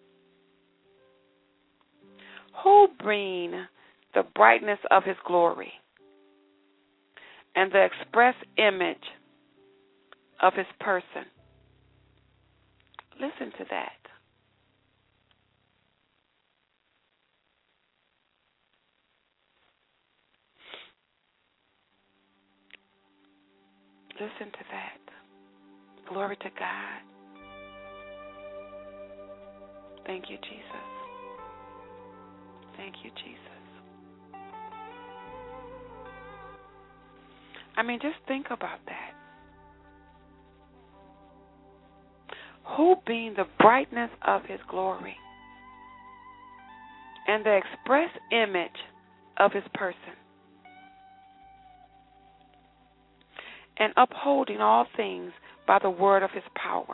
who bring the brightness of his glory and the express image of his person. Listen to that. Listen to that. Glory to God. Thank you, Jesus. Thank you, Jesus. I mean, just think about that. Who being the brightness of his glory and the express image of his person, and upholding all things by the word of his power,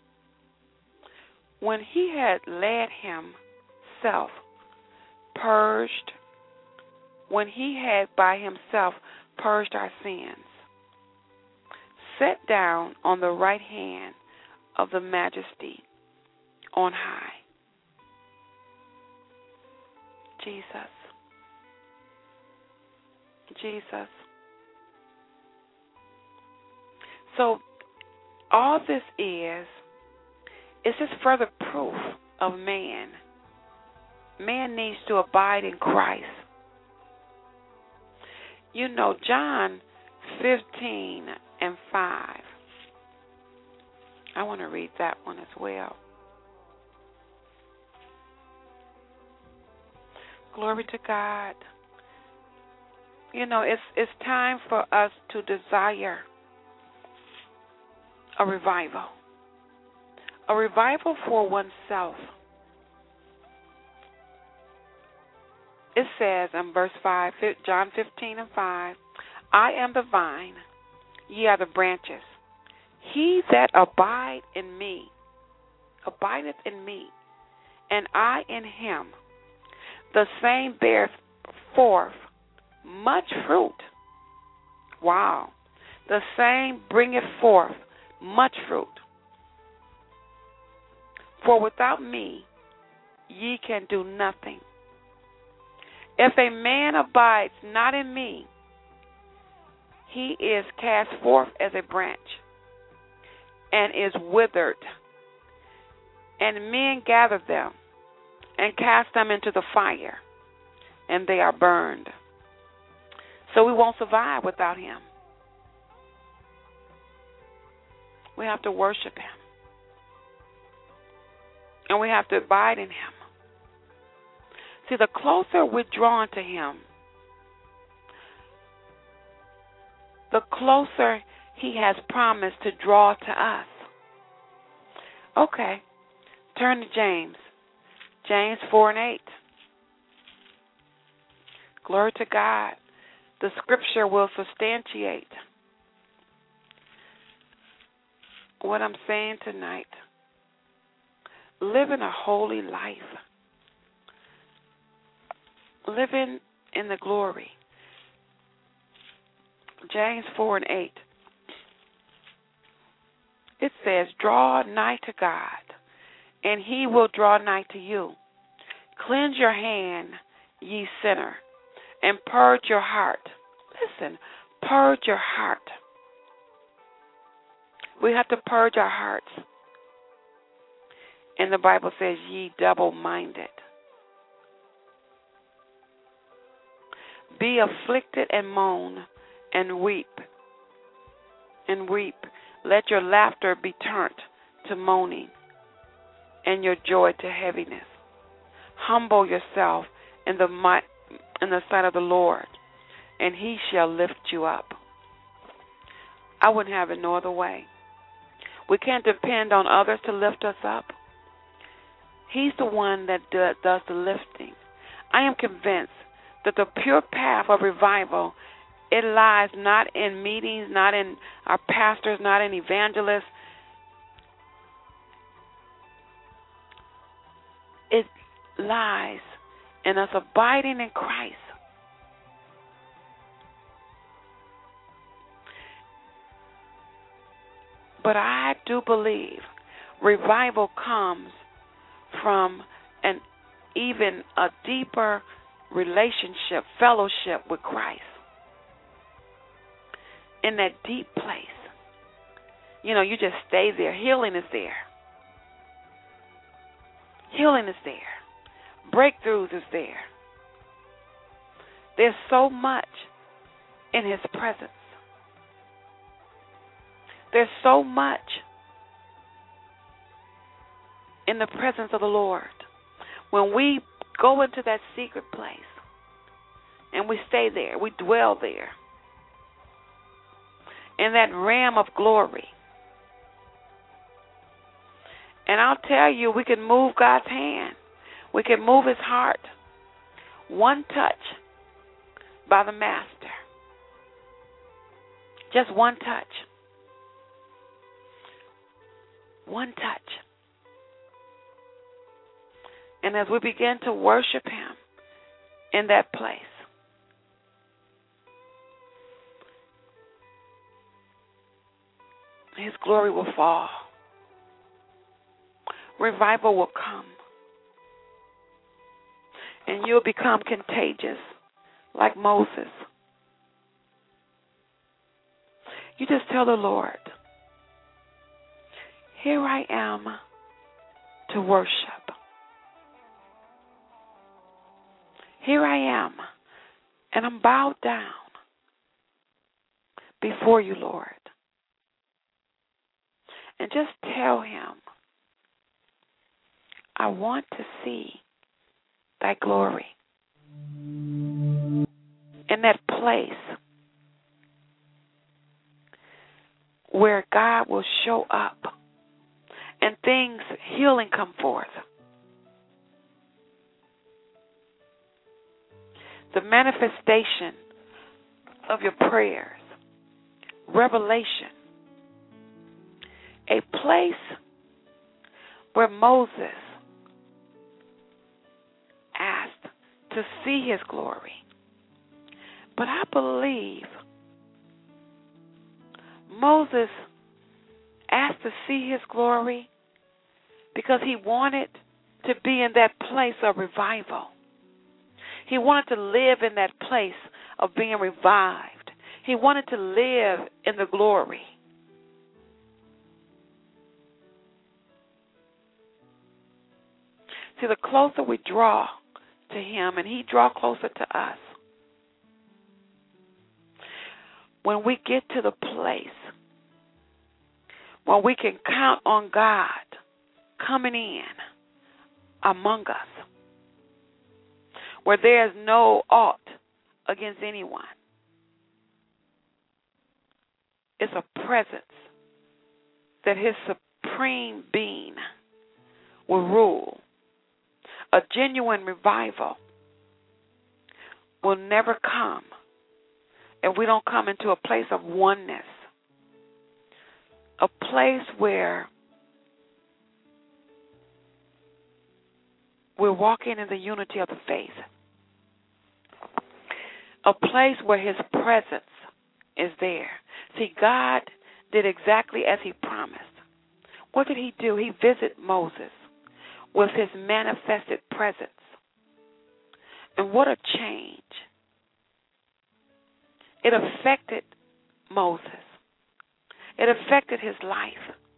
when he had led himself purged, when he had by himself purged our sins, sat down on the right hand of the majesty on high. Jesus. Jesus. So all this is just further proof of man. Man needs to abide in Christ. You know, John 15 and 5. I want to read that one as well. Glory to God. You know, it's time for us to desire a revival. A revival for oneself. It says in verse 5, John 15 and 5, I am the vine, ye are the branches. He that abideth in me, and I in him, the same beareth forth much fruit. Wow. The same bringeth forth much fruit. For without me ye can do nothing. If a man abides not in me, he is cast forth as a branch and is withered. And men gather them and cast them into the fire, and they are burned. So we won't survive without him. We have to worship him. And we have to abide in him. See, the closer we're drawn to him, the closer he has promised to draw to us. Okay, turn to James. James 4 and 8. Glory to God. The scripture will substantiate what I'm saying tonight. Living a holy life. Living in the glory. James 4 and 8. It says, draw nigh to God, and he will draw nigh to you. Cleanse your hand, ye sinner, and purge your heart. Listen, purge your heart. We have to purge our hearts. And the Bible says, ye double-minded. Be afflicted and moan and weep. And weep. Let your laughter be turned to moaning and your joy to heaviness. Humble yourself in the sight of the Lord, and he shall lift you up. I wouldn't have it no other way. We can't depend on others to lift us up. He's the one that does the lifting. I am convinced that the pure path of revival, it lies not in meetings, not in our pastors, not in evangelists. It lies in us abiding in Christ. But I do believe revival comes from an even a deeper relationship, fellowship with Christ. In that deep place. You just stay there. Healing is there. Healing is there. Breakthroughs is there. There's so much in his presence. There's so much in the presence of the Lord. When we go into that secret place and we stay there, we dwell there, in that realm of glory. And I'll tell you, we can move God's hand. We can move his heart. One touch by the Master. Just one touch. One touch. And as we begin to worship him in that place, his glory will fall. Revival will come. And you'll become contagious like Moses. You just tell the Lord, here I am to worship. Here I am, and I'm bowed down before you, Lord. And just tell him, I want to see thy glory. In that place where God will show up and things, healing come forth. The manifestation of your prayers, revelation, a place where Moses asked to see his glory. But I believe Moses asked to see his glory because he wanted to be in that place of revival. He wanted to live in that place of being revived. He wanted to live in the glory. See, the closer we draw to him and he draw closer to us, when we get to the place where we can count on God coming in among us, where there is no ought against anyone. It's a presence that his supreme being will rule. A genuine revival will never come if we don't come into a place of oneness, a place where we're walking in the unity of the faith, a place where his presence is there. See, God did exactly as he promised. What did he do? He visited Moses with his manifested presence. And what a change. It affected Moses. It affected his life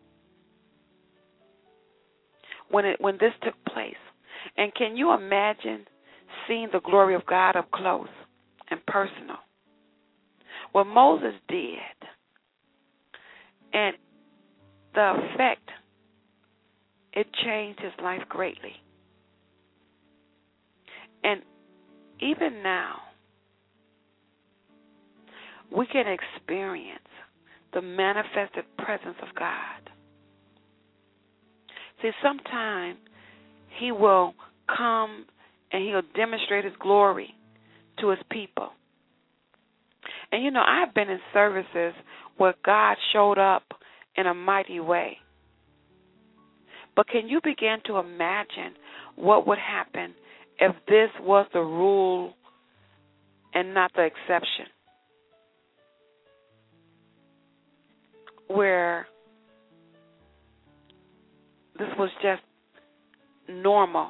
when this took place. And can you imagine seeing the glory of God up close and personal? What Moses did, and the effect, it changed his life greatly. And even now, we can experience the manifested presence of God. See, sometimes he will come and he'll demonstrate his glory to his people. And you know, I've been in services where God showed up in a mighty way. But can you begin to imagine what would happen if this was the rule and not the exception? Where this was just normal,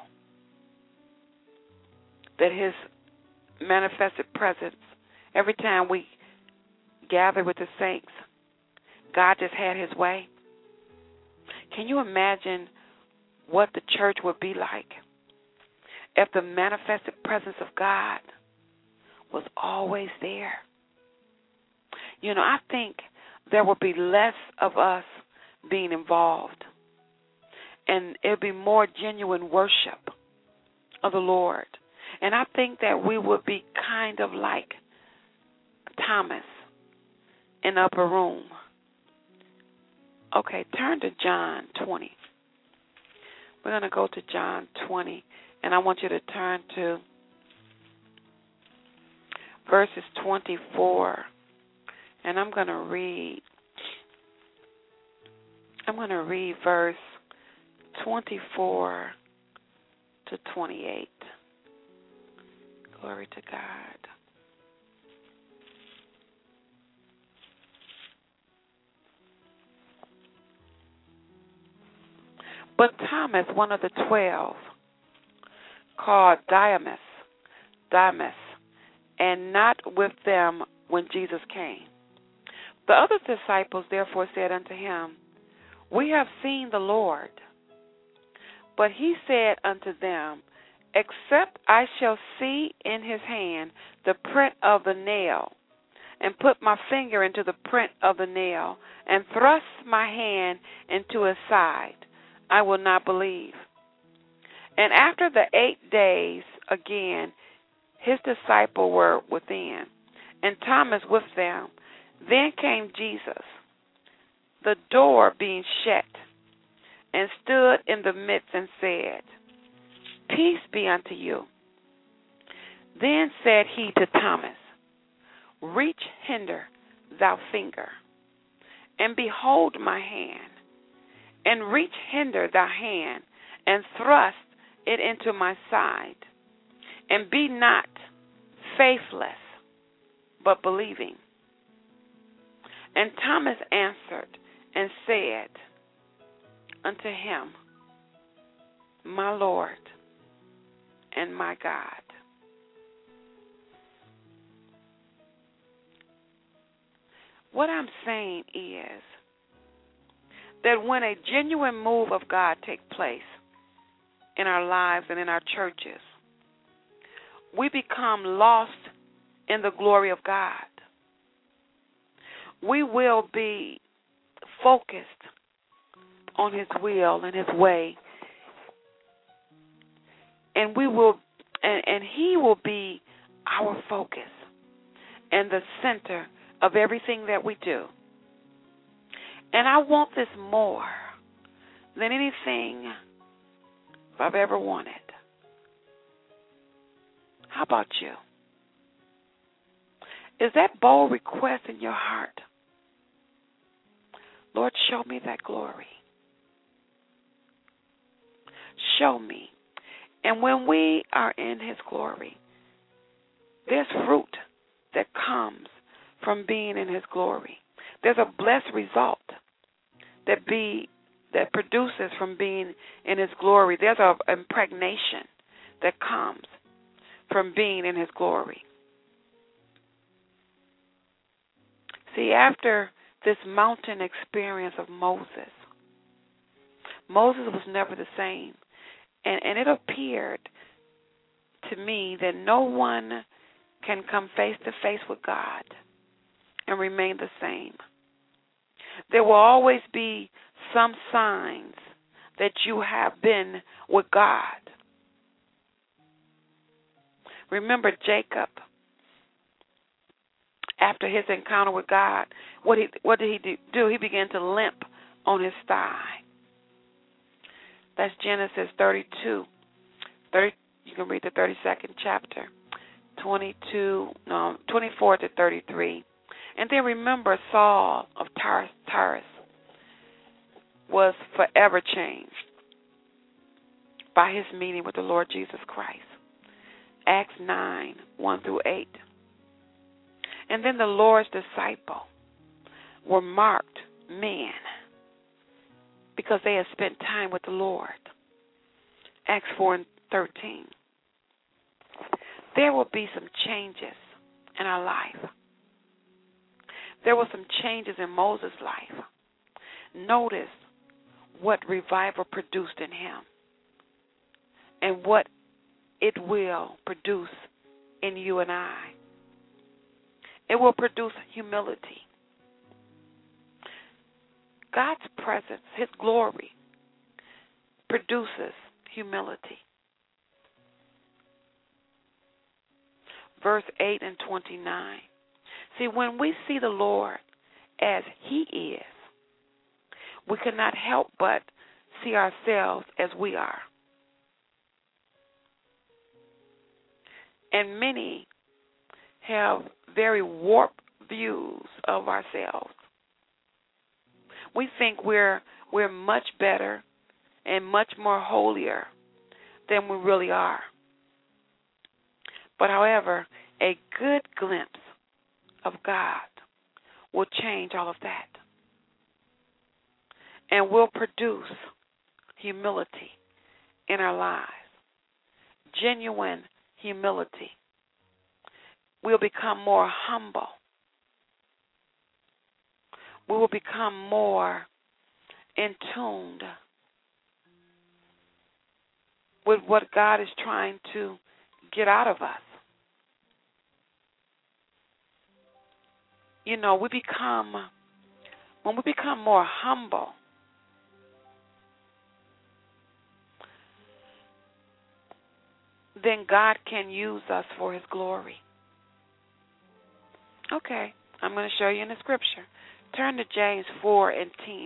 that his manifested presence, every time we gather with the saints, God just had his way. Can you imagine what the church would be like if the manifested presence of God was always there? You know, I think there will be less of us being involved, and it'll be more genuine worship of the Lord. And I think that we would be kind of like Thomas in the upper room. Okay, turn to John 20. We're going to go to John 20, and I want you to turn to verses 24. And I'm going to read verse 24 to 28. Glory to God. But Thomas, one of the 12, called Didymus, and not with them when Jesus came. The other disciples therefore said unto him, We have seen the Lord. But he said unto them, Except I shall see in his hand the print of the nail, and put my finger into the print of the nail, and thrust my hand into his side, I will not believe. And after the 8 days again, his disciples were within, and Thomas with them. Then came Jesus, the door being shut, and stood in the midst and said, Peace be unto you. Then said he to Thomas, Reach hither thou finger, and behold my hand, and reach hither thy hand, and thrust it into my side, and be not faithless, but believing. And Thomas answered and said unto him, My Lord and my God. What I'm saying is that when a genuine move of God takes place in our lives and in our churches, we become lost in the glory of God. We will be focused on his will and his way, and we will, and he will be our focus and the center of everything that we do. And I want this more than anything I've ever wanted. How about you? Is that bold request in your heart? Lord, show me that glory. Show me. And when we are in his glory, there's fruit that comes from being in his glory. There's a blessed result that produces from being in his glory. There's an impregnation that comes from being in his glory. See, after this mountain experience of Moses, Moses was never the same. And it appeared to me that no one can come face to face with God and remain the same. There will always be some signs that you have been with God. Remember Jacob, after his encounter with God, what did he do? He began to limp on his thigh. That's Genesis 32. You can read the 32nd chapter, 24 to 33. And then remember Saul of Tarsus was forever changed by his meeting with the Lord Jesus Christ. Acts 9, 1 through 8. And then the Lord's disciples were marked men because they had spent time with the Lord. Acts 4 and 13. There will be some changes in our life. There were some changes in Moses' life. Notice what revival produced in him and what it will produce in you and I. It will produce humility. God's presence, His glory, produces humility. Verse 8 and 29. See, when we see the Lord as He is, we cannot help but see ourselves as we are. And many have very warped views of ourselves. We think we're much better and much more holier than we really are. But however, a good glimpse of God will change all of that and will produce humility in our lives. Genuine humility. We'll become more humble. We will become more in tune with what God is trying to get out of us. You know, when we become more humble, then God can use us for His glory. Okay, I'm going to show you in the scripture. Turn to James 4 and 10.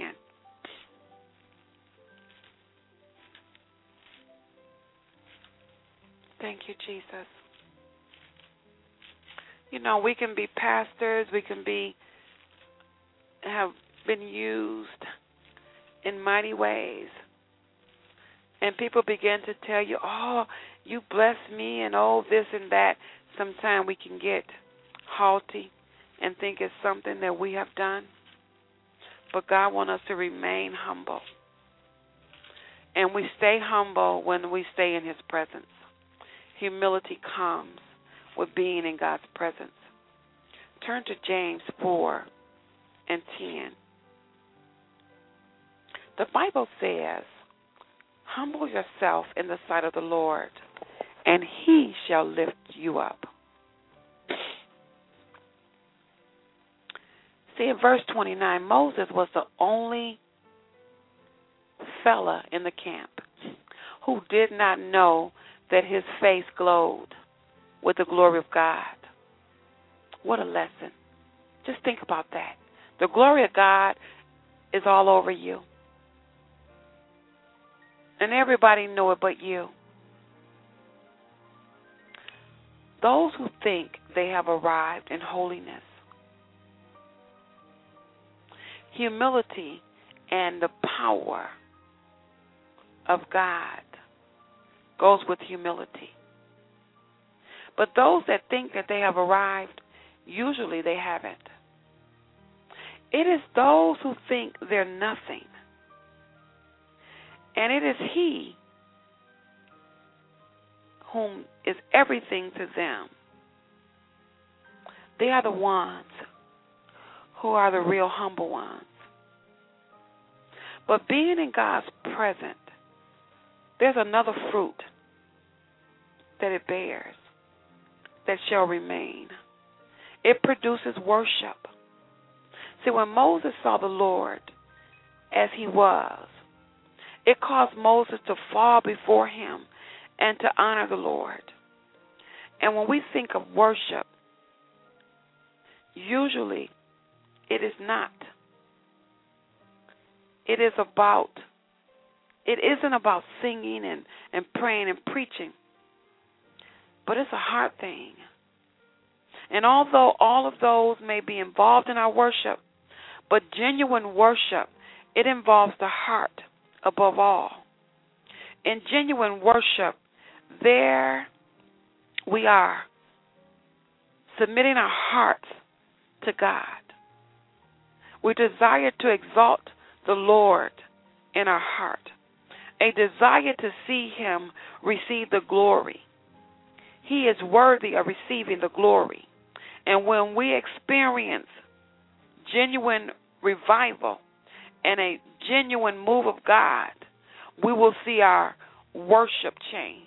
Thank you, Jesus. You know, we can be pastors, we can have been used in mighty ways. And people begin to tell you, oh, you bless me and oh, this and that. Sometimes we can get haughty and think it's something that we have done. But God wants us to remain humble. And we stay humble when we stay in His presence. Humility comes with being in God's presence. Turn to James 4 and 10. The Bible says, humble yourself in the sight of the Lord, and He shall lift you up. See, in verse 29, Moses was the only fella in the camp who did not know that his face glowed with the glory of God. What a lesson. Just think about that. The glory of God is all over you. And everybody know it but you. Those who think they have arrived in holiness, humility, and the power of God goes with humility. But those that think that they have arrived, usually they haven't. It is those who think they're nothing. And it is He whom is everything to them. They are the ones who are the real humble ones. But being in God's presence, there's another fruit that it bears that shall remain. It produces worship. See, when Moses saw the Lord as he was, it caused Moses to fall before him and to honor the Lord. And when we think of worship, usually it is not. It isn't about singing and praying and preaching, but it's a heart thing. And although all of those may be involved in our worship, but genuine worship, it involves the heart above all. In genuine worship, there we are, submitting our hearts to God. We desire to exalt the Lord in our heart, a desire to see Him receive the glory. He is worthy of receiving the glory. And when we experience genuine revival and a genuine move of God, we will see our worship change.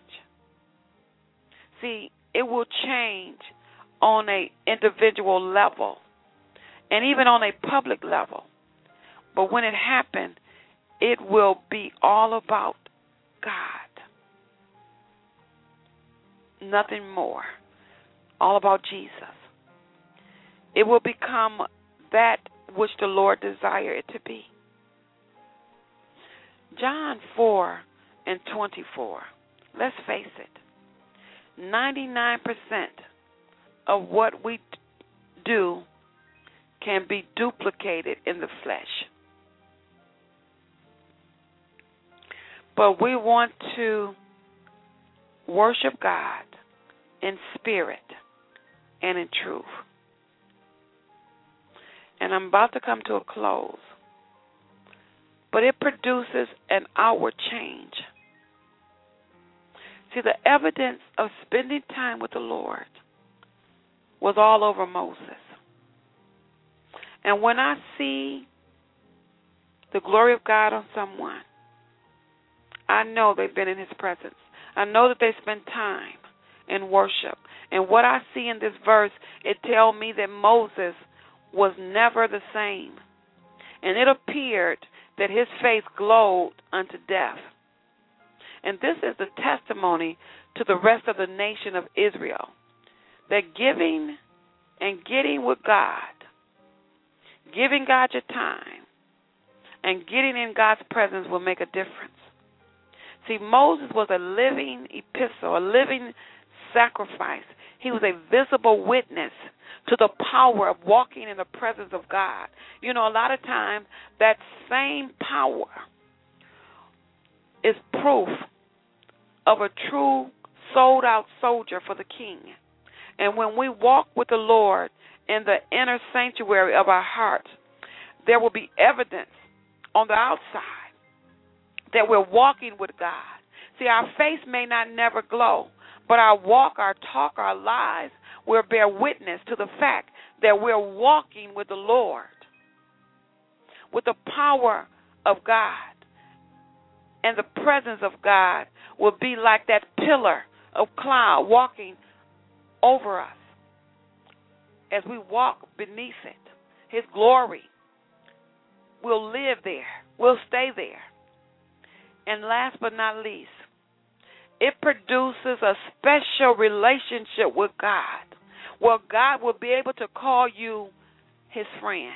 See, it will change on an individual level and even on a public level. But when it happens, it will be all about God. Nothing more. All about Jesus. It will become that which the Lord desired it to be. John 4:24. Let's face it. 99% of what we do can be duplicated in the flesh. But we want to worship God in spirit and in truth. And I'm about to come to a close. But it produces an outward change. See, the evidence of spending time with the Lord was all over Moses. And when I see the glory of God on someone, I know they've been in His presence. I know that they spend time in worship. And what I see in this verse, it tells me that Moses was never the same. And it appeared that his face glowed unto death. And this is the testimony to the rest of the nation of Israel, that giving and getting with God, giving God your time, and getting in God's presence will make a difference. See, Moses was a living epistle, a living sacrifice. He was a visible witness to the power of walking in the presence of God. You know, a lot of times that same power is proof of a true sold-out soldier for the King. And when we walk with the Lord in the inner sanctuary of our heart, there will be evidence on the outside that we're walking with God. See, our face may not never glow, but our walk, our talk, our lives will bear witness to the fact that we're walking with the Lord, with the power of God. And the presence of God will be like that pillar of cloud walking over us as we walk beneath it. His glory will live there. We'll stay there. And last but not least, it produces a special relationship with God, where God will be able to call you His friend.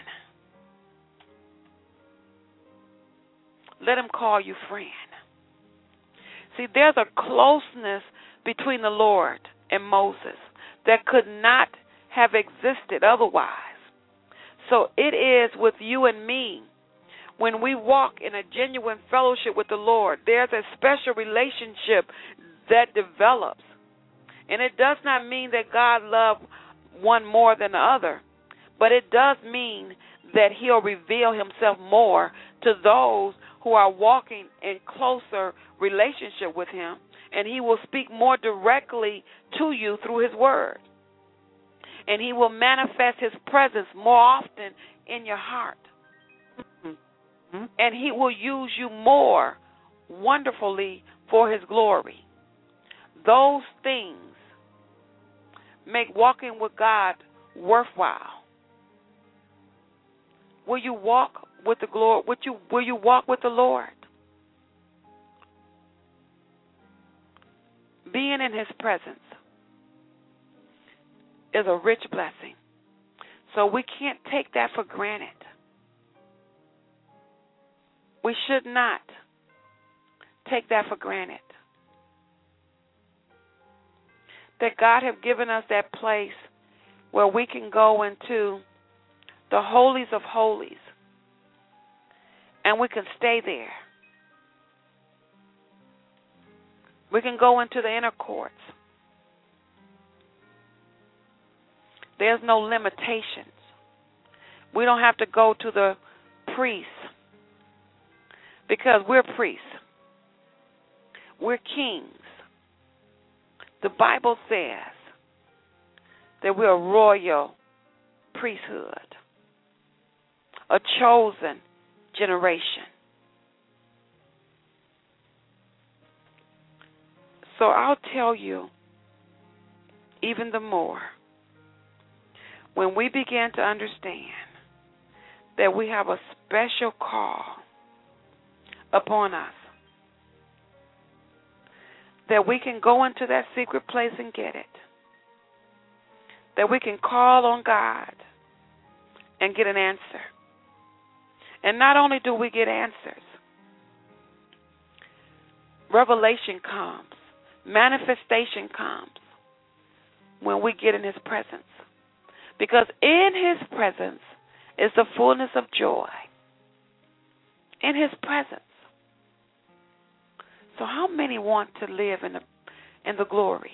Let Him call you friend. See, there's a closeness between the Lord and Moses that could not have existed otherwise. So it is with you and me. When we walk in a genuine fellowship with the Lord, there's a special relationship that develops. And it does not mean that God loves one more than the other, but it does mean that He'll reveal Himself more to those who are walking in closer relationship with Him, and He will speak more directly to you through His Word. And He will manifest His presence more often in your heart. Mm-hmm. And He will use you more wonderfully for His glory. Those things make walking with God worthwhile. Will you walk with the glory? Will you walk with the Lord? Being in His presence is a rich blessing. So we can't take that for granted. We should not take that for granted. That God have given us that place where we can go into the holies of holies and we can stay there. We can go into the inner courts. There's no limitations. We don't have to go to the priests because we're priests. We're kings. The Bible says that we're a royal priesthood, a chosen generation. So I'll tell you even the more when we begin to understand that we have a special call upon us, that we can go into that secret place and get it, that we can call on God and get an answer. And not only do we get answers, revelation comes, manifestation comes when we get in His presence. Because in His presence is the fullness of joy. In His presence. So how many want to live in the glory?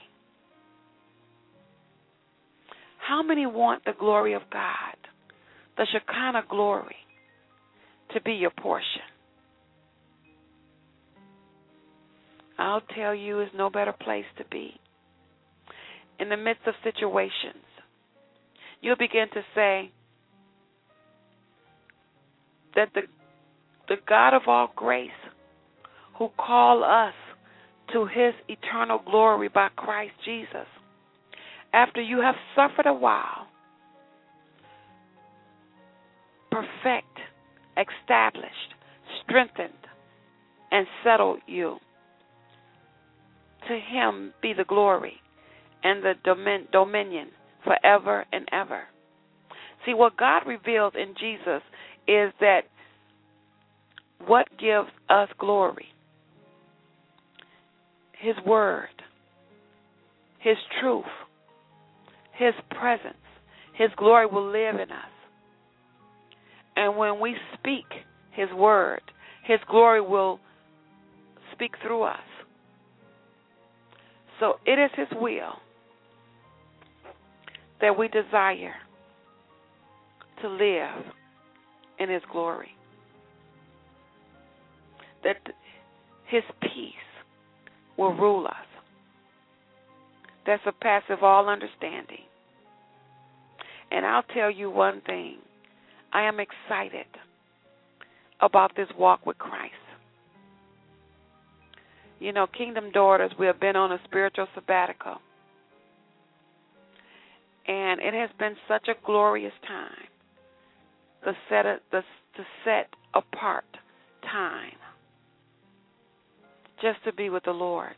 How many want the glory of God, the Shekinah glory, to be your portion? I'll tell you, it's no better place to be. In the midst of situations, you'll begin to say that the God of all grace, who called us to His eternal glory by Christ Jesus, after you have suffered a while, perfect, established, strengthened, and settled you. To Him be the glory and the dominion forever and ever. See, what God reveals in Jesus is that what gives us glory? His word, His truth, His presence. His glory will live in us. And when we speak His word, His glory will speak through us. So it is His will that we desire to live in His glory. That His peace will rule us. That surpasses all understanding. And I'll tell you one thing. I am excited about this walk with Christ. You know, Kingdom Daughters, we have been on a spiritual sabbatical. And it has been such a glorious time. The set apart time just to be with the Lord.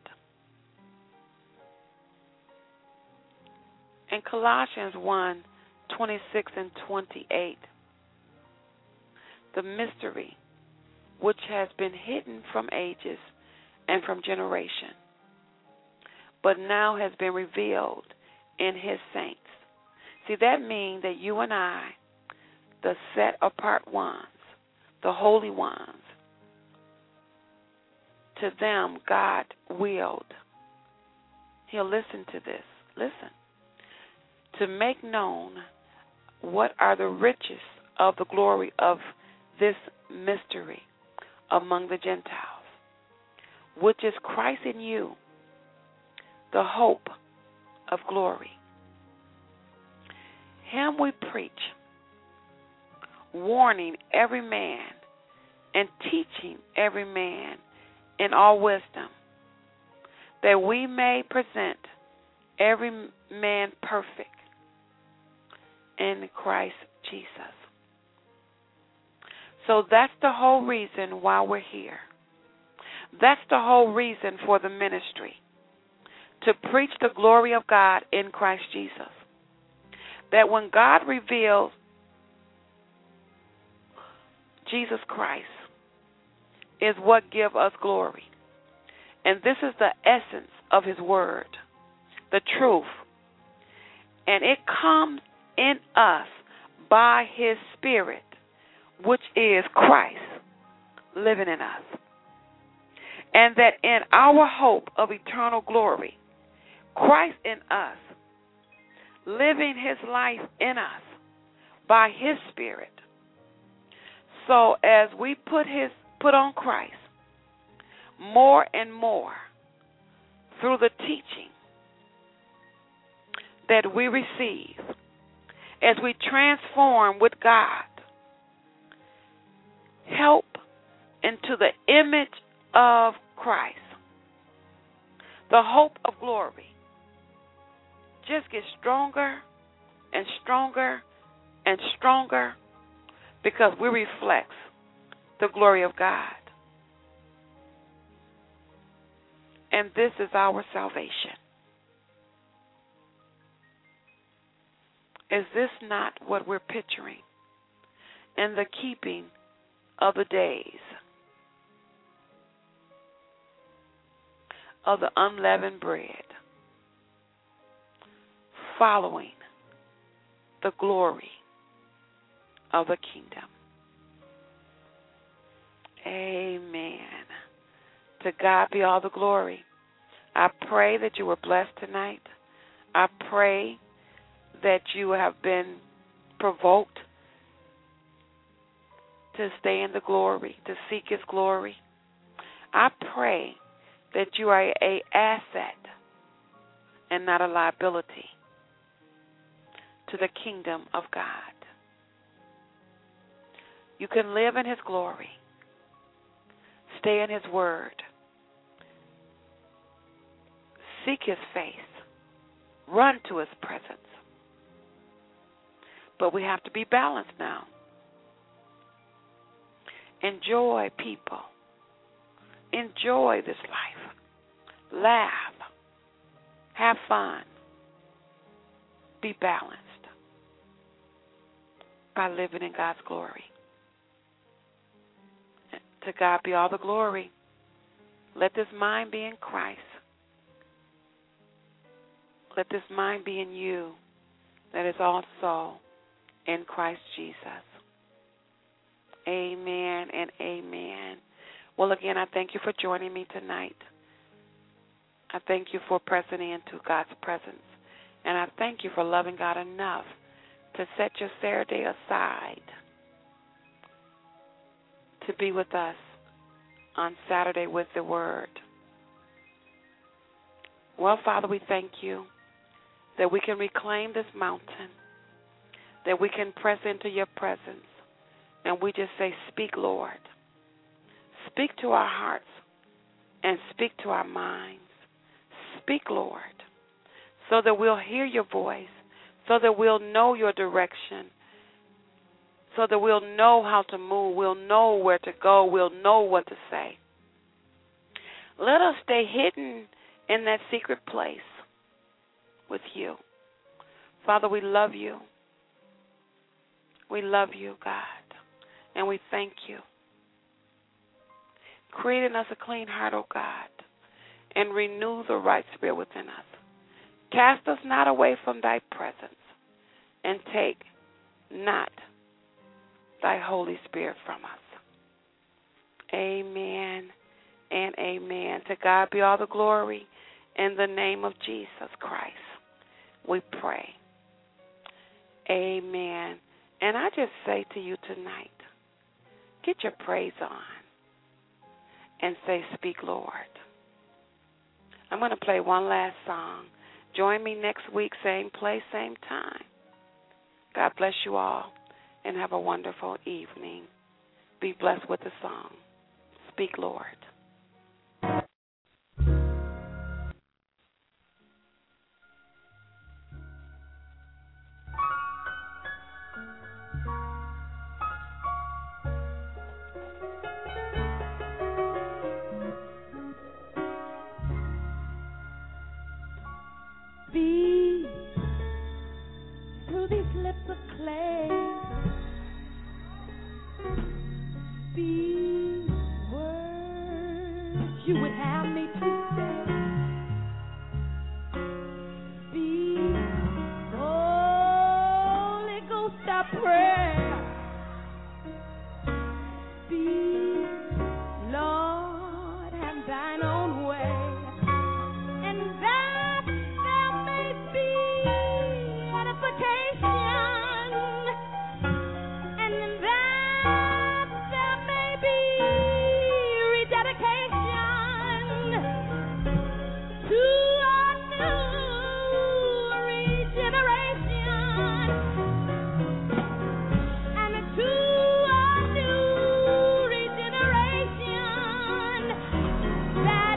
In Colossians 1:26 and 28, the mystery which has been hidden from ages and from generation, but now has been revealed in His saints. See, that means that you and I, the set apart ones, the holy ones, to them God willed. He'll listen to this. Listen. To make known what are the riches of the glory of this mystery among the Gentiles, which is Christ in you, the hope of glory. Him we preach, warning every man and teaching every man in all wisdom, that we may present every man perfect in Christ Jesus. So that's the whole reason why we're here. That's the whole reason for the ministry, to preach the glory of God in Christ Jesus. That when God reveals Jesus Christ is what gives us glory. And this is the essence of his word, the truth. And it comes in us by his Spirit, which is Christ living in us. And that in our hope of eternal glory, Christ in us, living his life in us by his Spirit. So as we put on Christ more and more through the teaching that we receive, as we transform with God, help into the image of Christ, the hope of glory just gets stronger and stronger and stronger, because we reflect the glory of God. And this is our salvation. Is this not what we're picturing in the keeping of the days of the unleavened bread, following the glory of the kingdom? Amen. To God be all the glory. I pray that you were blessed tonight. I pray that you have been provoked to stay in the glory, to seek his glory. I pray that you are an asset and not a liability to the kingdom of God. You can live in his glory. Stay in his word. Seek his face. Run to his presence. But we have to be balanced now. Enjoy people. Enjoy this life. Laugh. Have fun. Be balanced by living in God's glory. To God be all the glory. Let this mind be in Christ. Let this mind be in you that is also in Christ Jesus. Amen and amen. Well, again, I thank you for joining me tonight. I thank you for pressing into God's presence. And I thank you for loving God enough to set your Saturday aside to be with us on Saturday with the Word. Well, Father, we thank you that we can reclaim this mountain, that we can press into your presence, and we just say, speak, Lord. Speak to our hearts and speak to our minds. Speak, Lord, so that we'll hear your voice, so that we'll know your direction, so that we'll know how to move, we'll know where to go, we'll know what to say. Let us stay hidden in that secret place with you. Father, we love you. We love you, God, and we thank you. Create in us a clean heart, O God, and renew the right spirit within us. Cast us not away from thy presence, and take not thy Holy Spirit from us. Amen and amen. To God be all the glory. In the name of Jesus Christ, we pray. Amen. And I just say to you tonight, get your praise on and say, speak, Lord. I'm going to play one last song. Join me next week, same place, same time. God bless you all. and have a wonderful evening. Be blessed with the song, Speak, Lord. Speak through these lips of clay. Speak words you would have me to say. Speak, Holy Ghost, I pray. Speak, Lord, have thine own way. And that there may be edification, and in that there may be rededication to a new regeneration, and to a new regeneration that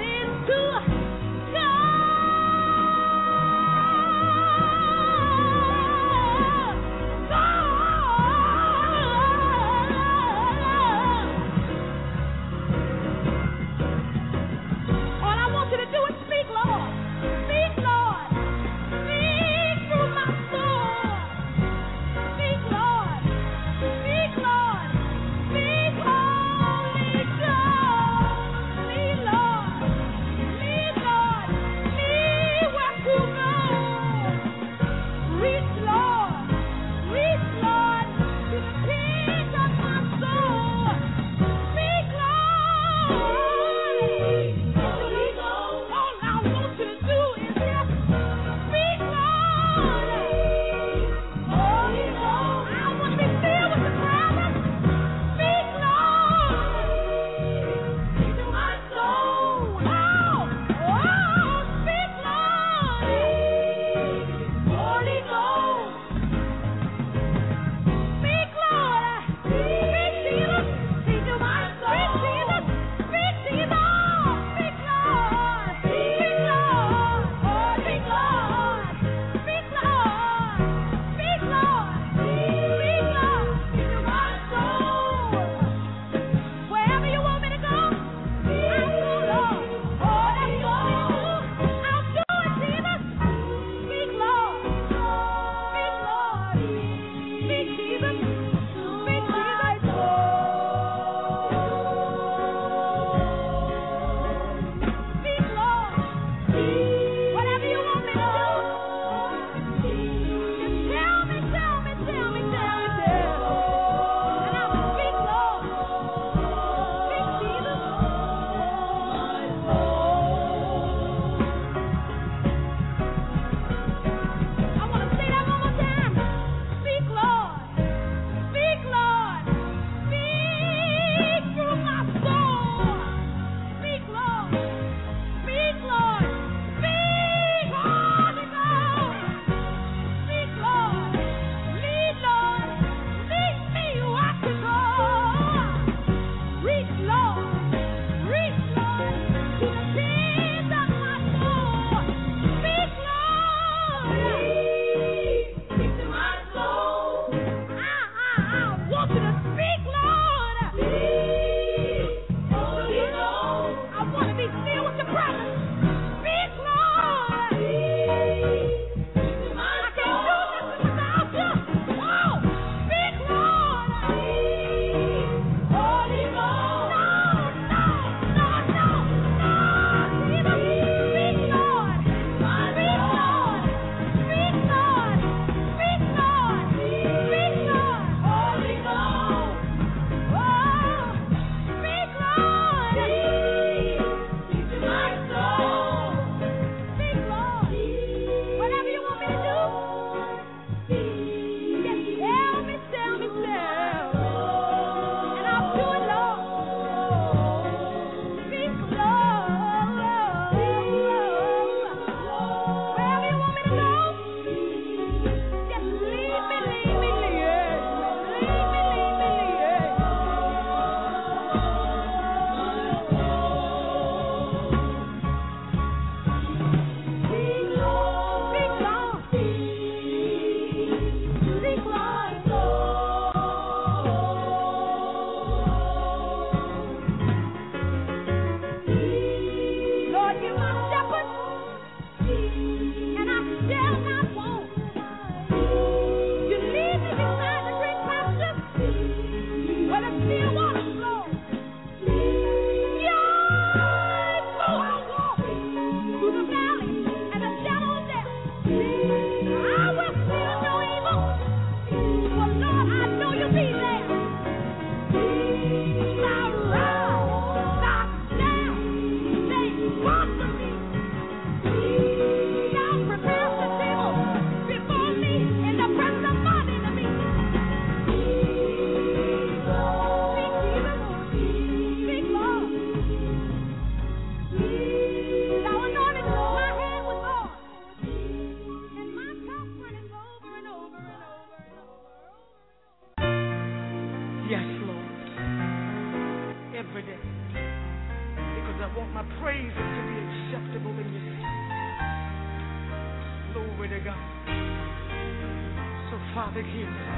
want my praises to be acceptable in your sight. Glory to God. So, Father, hear me.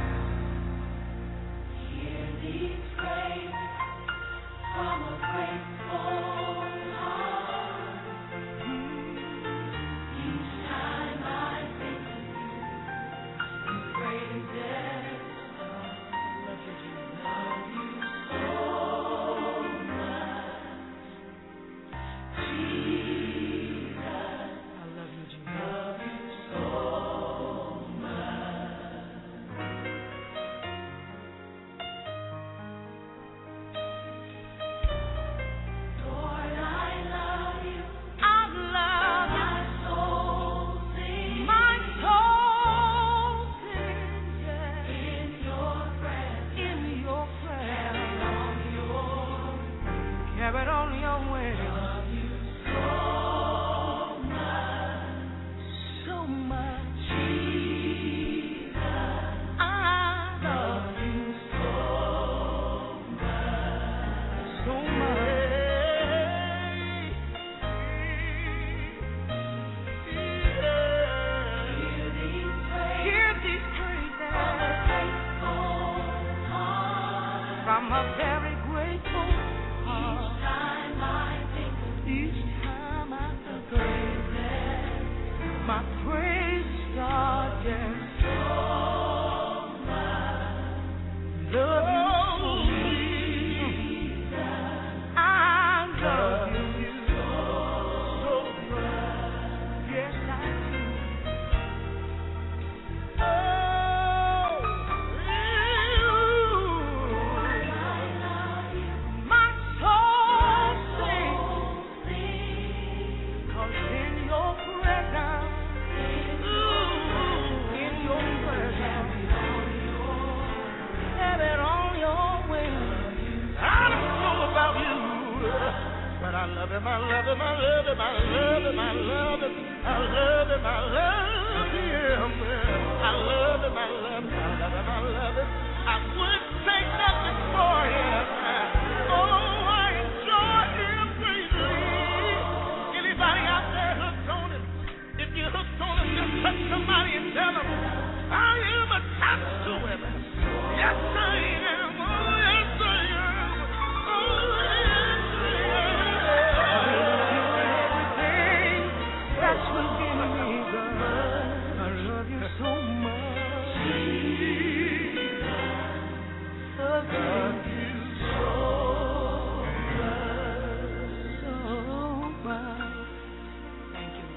Hear these praises from a grateful heart. Each time I think of you, in praises, love you so much. Jesus, I love you, Jesus. love you so much. Lord, I love you. I love you. My soul sings. My soul sings, yeah. In your presence. In your presence. Carry on Carry it on your your way. love you so much. So much. Jesus, I love you so much. so much. Hear these praises Hear these praises from a grateful heart. from a very grateful Each heart. time I think of you, Each time I the think praises my praise God, yes. so much. Love you, Jesus, I love you so much. Yes, I do. Lord, I love you. My soul sings, Soul sings. 'cause in your presence, in your presence, have it on your way. I don't know about you, but I love him, I love him, I love him, I love him, I love him, I love him, I love him. I love him, I love him, I love him, I love him. I wouldn't take nothing for him. Oh, I enjoy him greatly. Anybody out there hooked on him? If you're hooked on him, just touch somebody and tell them, I am attached to him. Yes, I am. Oh, yes, I am. Oh, yes, I am. Everything that's within me, God. I love you so much. Love you so much. Thank you,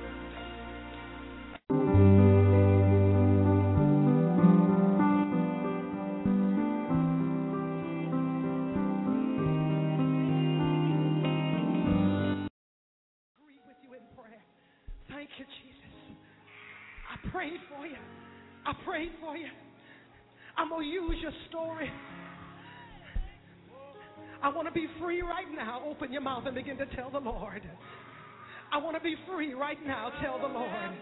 agree with you in prayer. Thank you, Jesus. I prayed for you. I prayed for you. I'm going to use your story. I want to be free right now. Open your mouth and begin to tell the Lord. I want to be free right now. Tell the Lord.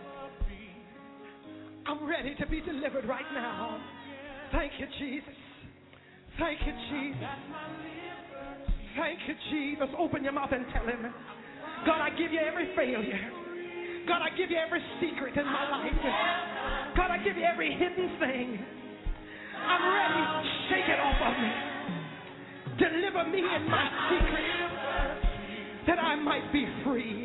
I'm ready to be delivered right now. Thank you, Jesus. Thank you, Jesus. Thank you, Jesus. Open your mouth and tell him. God, I give you every failure. God, I give you every secret in my life. God, I give you every hidden thing. I'm ready. Shake it off of me. Deliver me in my secret that I might be free.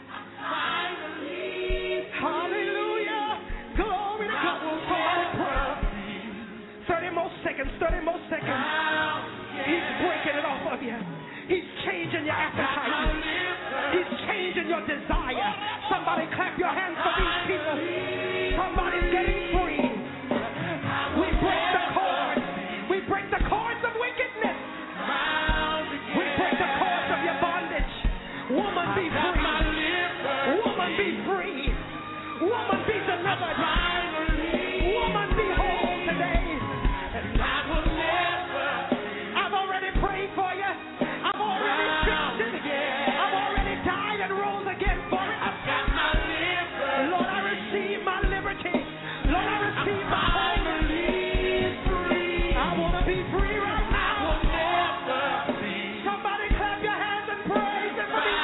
Hallelujah. Glory to God. We'll go on in prayer. 30 more seconds. 30 more seconds. He's breaking it off of you. He's changing your appetite. He's changing your desire. Somebody clap your hands for these people. Somebody's getting free. We break the cords. We break the cords of wickedness. We break the cords of your bondage. Woman, be free. Woman, be free. Woman, be delivered. Woman, be whole today. I've already prayed for you. I've already fixed it. I've already died and rose again for it. Lord, I receive my liberty. Lord, I receive my wholeness. I want to be free right now. Somebody clap your hands and praise him for me.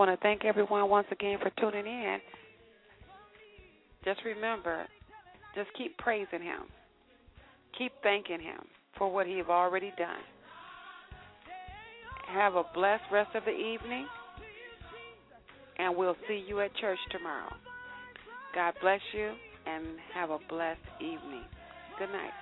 want to thank everyone once again for tuning in. Just remember, just keep praising him. Keep thanking him for what he have already done. Have a blessed rest of the evening, and we'll see you at church tomorrow. God bless you, and have a blessed evening. Good night.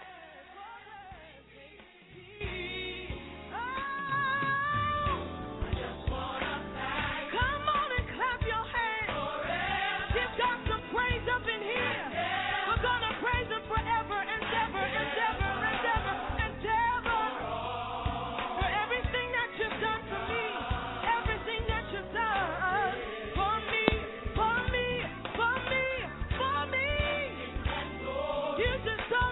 You just